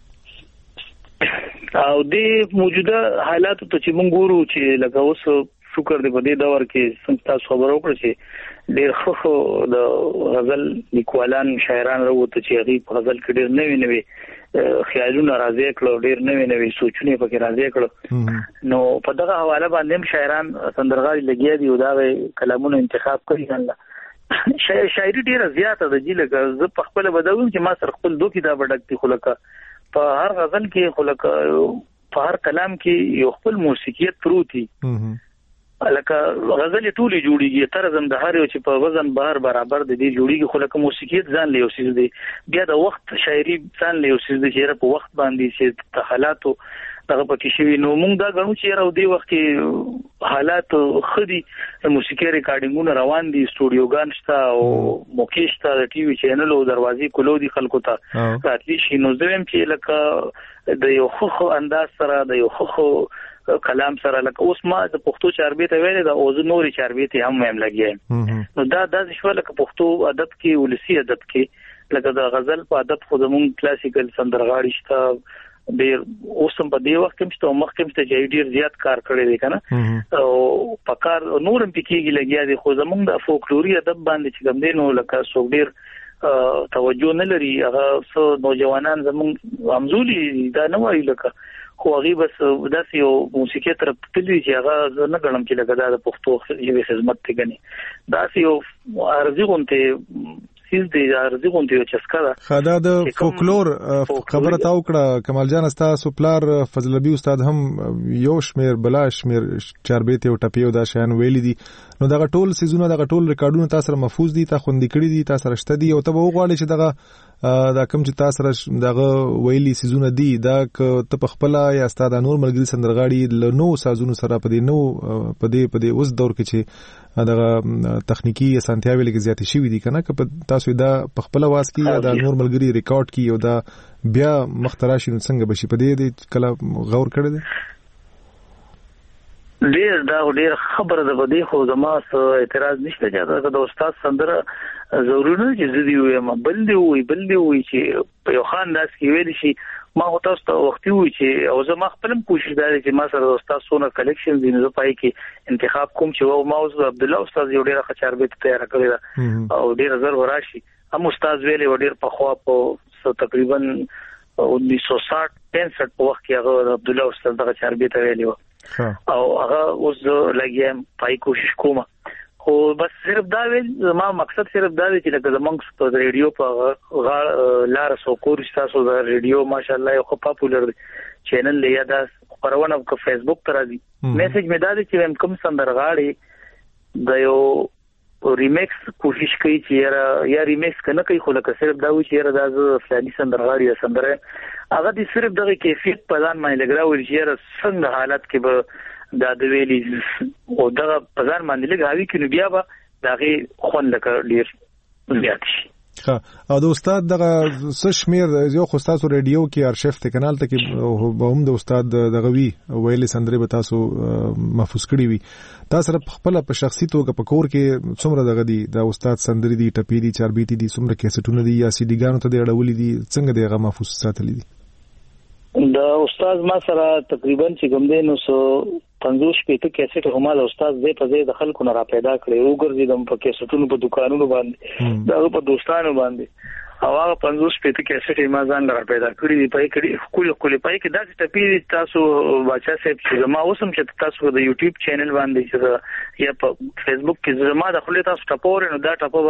او دې موجوده حالات ته چې مونږ ګورو چې لکه اوس شکر دې په دې دور کې څنګه تاسو خبر وکړئ چې ډېر خو د غزل لیکوالان شاعران وروته چې هغه په غزل کې ډېر نوې نوې خیالونه راځي کړو ډېر نوې نوې سوچونه پکې راځي کړو نو په دغه حواله باندې شاعران سندرغاړي لګیا دي او دا کلامونه انتخاب کوي الله شاعري ډېر زیاته ده چې لکه زه په خپل بدوم چې ما سره خپل دوه کتاب ډکتي خلکه په هر غزل کې خلکه په هر کلام کې یو خپل موسیقیت پروتي لکه غزل ټولې جوړیږي طرز هم د هر یو چې په وزن بهر برابر د دې جوړیږي خو لکه موسیقیت ځان له یو څه دی بیا د وخت شاعري ځان له یو څه دی چې په وخت باندې چې حالاتو دغه پکې شوی نو موږ دا غنو چې راو دی وخت کې حالات خدي موسیقي ریکارډینګونه روان دي سټوډیوګان شته او موقع شته د ټي وي چینل او دروازې کولو دي خلکو ته راتلی شي نو زم چې لکه د یو خو انداز سره د یو خو کلام سره لکه اوس ما د پښتو چاربې ته ویل دا اوس نوري چاربې ته هم هم لګیایم نو دا د شو لکه پښتو ادب کې ولسی ادب کې لکه د غزل په ادب خو زمون کلاسیکل سندرغاړي شته ډېر اوسم په دی وخت کې مشته مخکې مشته چې ډېر زیات کار کړی دی کنه او پکار نورم پکېږي لګیا دي خو زمونږ د فولکلوري ادب باندې چې کوم دی نو لکه څو ډېر توجه نه لري هغه څو نوجوانان زمونږ همزولي دا نه وایي لکه خو هغه بس داسې یو موسیقي تر تلوي چې هغه نه غنم چې لګا د پښتو یوې خدمت ته غني داسې یو ارزي غونته سیز دی ارزي غونته یو چسکا خدا د فولکلور خبره تا وکړه کمال جان تاسو پلار فضل نبی استاد هم یو شمیر بلا شمیر چاربېته او ټپیو دا شان ویل دي نو دا ټول سيزونه دا ټول ریکارډونه تاسو سره محفوظ دي تا خوندې کړی دي تاسو راشته دي او ته وګورئ چې دا دا کوم چې تاسو سره دغه ویلي سيزونه دي دا ک ته په خپل یا استاد نور ملګری سندرغاړي له نو سازونو سره په دې نو په دې په دې اوس دور کې چې دغه تخنیکی اسانتیاوي لکه زیاتې شوې دي کنه که تاسو دا په خپل واس کې یا د نور ملګری ریکارډ کې او دا بیا مختراشي څنګه بشي په دې کله غور کړی دی ډیر دا ډیر خبره ده بده خو زما اعتراض نشته چې دا استاد سندره ضروري نه چې زدي وي ما بل دی وي بل دی وي چې په یو خان داس کې ویل شي ما هوته تاسو وخت وي چې او زما خپلم کوشش دا چې ما سره استاد سونه کلیکشن دي نو پای کې انتخاب کوم چې او ما اوس عبد الله استاد یو ډیر ښه چاربې تیار کړی او ډیر زر وراشي هم استاد ویلې ډیر په خوا په تقریبا उन्नीस सौ साठ पैंसठ په وخت کې هغه عبد الله استاد دغه چاربې ته ویلی و او هغه اوس لګیم پای کوشش کوم خو بس صرف دا ویل ما مقصد صرف دا دی چې لکه زمونږ په ریډیو په لار سو کور تاسو دا ریډیو ماشاءالله یو پاپولر چینل لیا دا خبرونه په فیسبوک تر راځي میسج مې دا دی چې کوم سندرغاړي د یو ریمیکس کوشش کوي چې یا ریمیکس کنه کوي خو لکه صرف دا و چې را د فلاني سندرغاړي سندره هغه دې صرف دغه کیفیت په ځان باندې لګراوي چې څنګه حالت کې به دا د ویلي او دغه په ځان باندې لګاوي کې نو بیا به دغه خون لکه ډیر زیات شي ها او د استاد دغه سشمیر یو خو تاسو ریډیو کې ارشیف ته کانال ته کې به هم د استاد دغه وی ویلي سندره به تاسو محفوظ کړی وي تاسو سره خپل په شخصي توګه په کور کې څومره دغه دي د استاد سندري دي ټپی دي چاربېتی دي څومره کیسټونه دي یا سي ډي ګانو ته اړولې دي څنګه دغه محفوظ ساتلې دي د استاد ما سره تقریبا چې کوم دین نو پنځوس پېته کیسټ هم د استاد دې په دې د خلکو نه را پیدا کړي او ګرځیدم په کیسټونو په دکانونو باندې دا په دوستانو باندې او هغه پنځوس پېته کیسټ ما ځان را پیدا کړی په کړي خپل خپل پای کې دا ټپی تاسو بچا سیب چې ما اوسم چې تاسو د یوټیوب چینل باندې چې یا په فیسبوک کې زما د خپل تاسو ټپور نو دا ټپو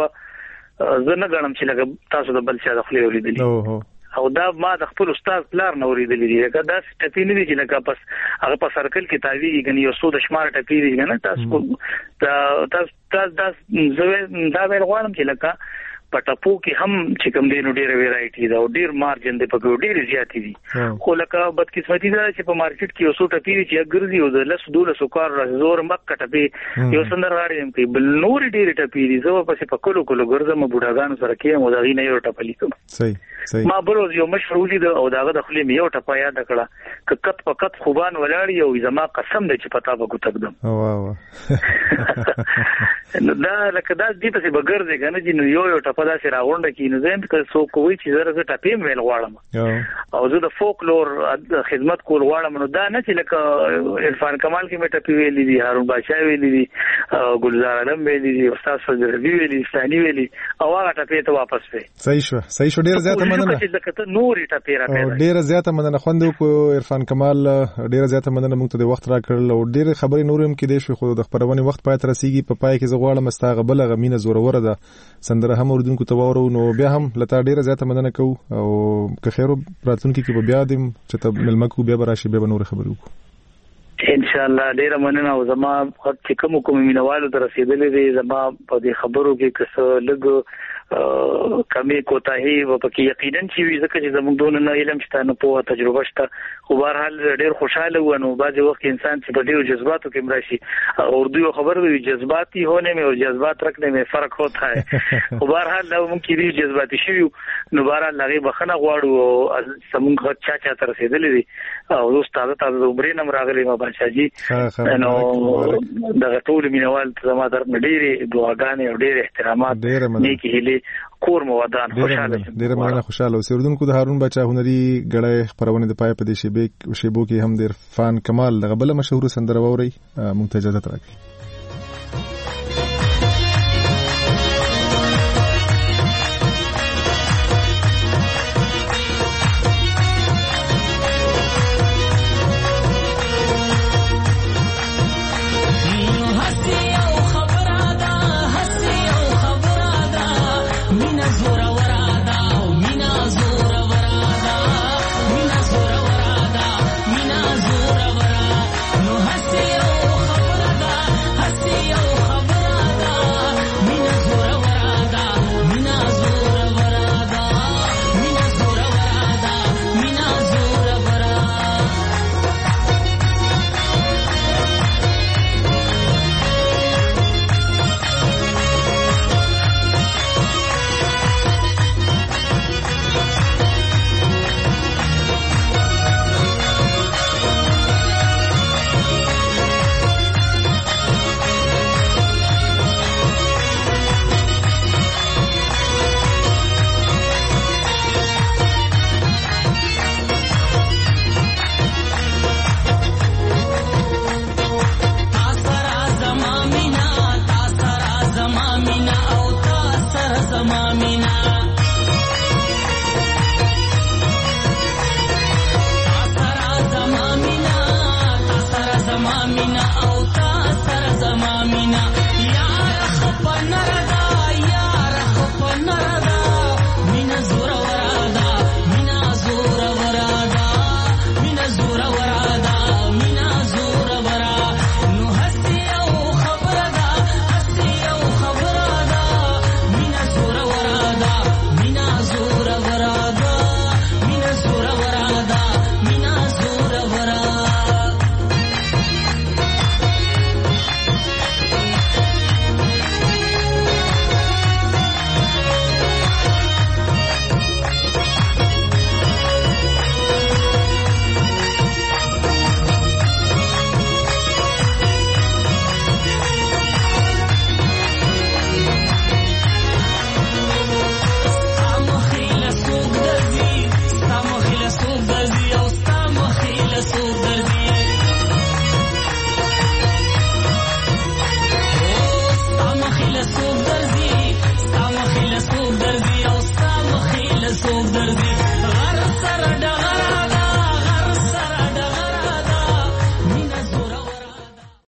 زه نه غواړم چې لکه تاسو د بل څه د خپل ولیدلی او دا ما د خپل استاد پلار نو ورېدلې دي دا دا ټپی نه دي چې لکه پس هغه په سرکل کې تاویږي غني یو څو د شمار ټپی دي نه تاسو تاسو تاسو دا دا ویل غواړم چې لکه پټاپو کې هم چې کوم دینو ډېر ویرایټي دا او ډېر مارجن دی په ډېر زیات دي خو لکه بدقسمتي دا چې په مارکیټ کې یو څو ټپی چې ګرځي او د لس دولس کار زور مکه ټپی یو سندرغاړي هم کوي بل نور ډېر ټپی دي زه په په کلو کلو ګرځم بوډاګانو سره کې مو دا غي نه یو ټپلی کوم صحیح صحیح ما بروز یو مشهور دي او داغه د خپل یو ټپا یاد کړه ککت پکت خوبان ولاړ یو زما قسم دی چې پتا به کو تقدم واه واه دا لکه دا دې په بغیر دی کنه چې یو یو ټپا دا سره راغونډه کې نو زم که څوک کوی چې زره زه ټپې مېل غواړم او زه د فولکلور خدمت کول غواړم نو دا نه چې لکه عرفان کمال کې مې ټپې ویلې دي هارون بادشاہ ویلې دي ګلزار علم ویلې دي استاد فضل ربی ویلې ثاني ویلې او هغه ټپې ته واپس وې صحیح شو صحیح شو ډیر زیاته مننه نورې ټپې را پیدا ډیر زیاته مننه خوندو کو عرفان کمال ډیر زیاته مننه موږ ته د وخت را کړل او ډیر خبرې نورم کې دي شو خو د خبرونه وخت پای تر رسیدي په پای کې زغواړم استاغه بل غمینه زوروره ده سندره هم اوردونکو ته وورو نو بیا هم لته ډیره زیاته مننه کوو او که خیرو راتلونکي کې به بیا دیم چې ته ملمکو بیا به راشي بیا به نور خبرې وکړو ان شاء الله ډیره مننه او زما چې کوم کوم مینوالو ته رسیدلې دي زما په دې خبرو کې کس لګ کمی کوتاهی و پکې یقینا چې وي ځکه چې زموږ دونه نه علم شته نه په تجربه شته خو بهر حال ډیر خوشاله و نو بعض وخت انسان چې په ډیرو جذباتو کې مرشي اردو خبر وي جذباتی ہونے میں اور جذبات رکھنے میں فرق ہوتا ہے خو بهر حال نو ممکن دي جذباتي شي نو بهر حال لغي بخنه غواړو او زموږ چا چا تر رسیدلې دي او استاد تاسو د عمرې نم راغلي ما بادشاہ جی نو دغه ټول مینوال زما در ډېری دعاګانې او ډېر احترامات نیکی هلي کور مو ودان خوشاله ډېر مننه خوشاله اوسئ اردوونکو د هارون بچا هنري غړې خبرونه د پای په دې شیبه شیبو کې هم د عرفان کمال دغه بل مشهور سندره ووري مونږ ته اجازه راکړئ مینا او تا سره زما مینا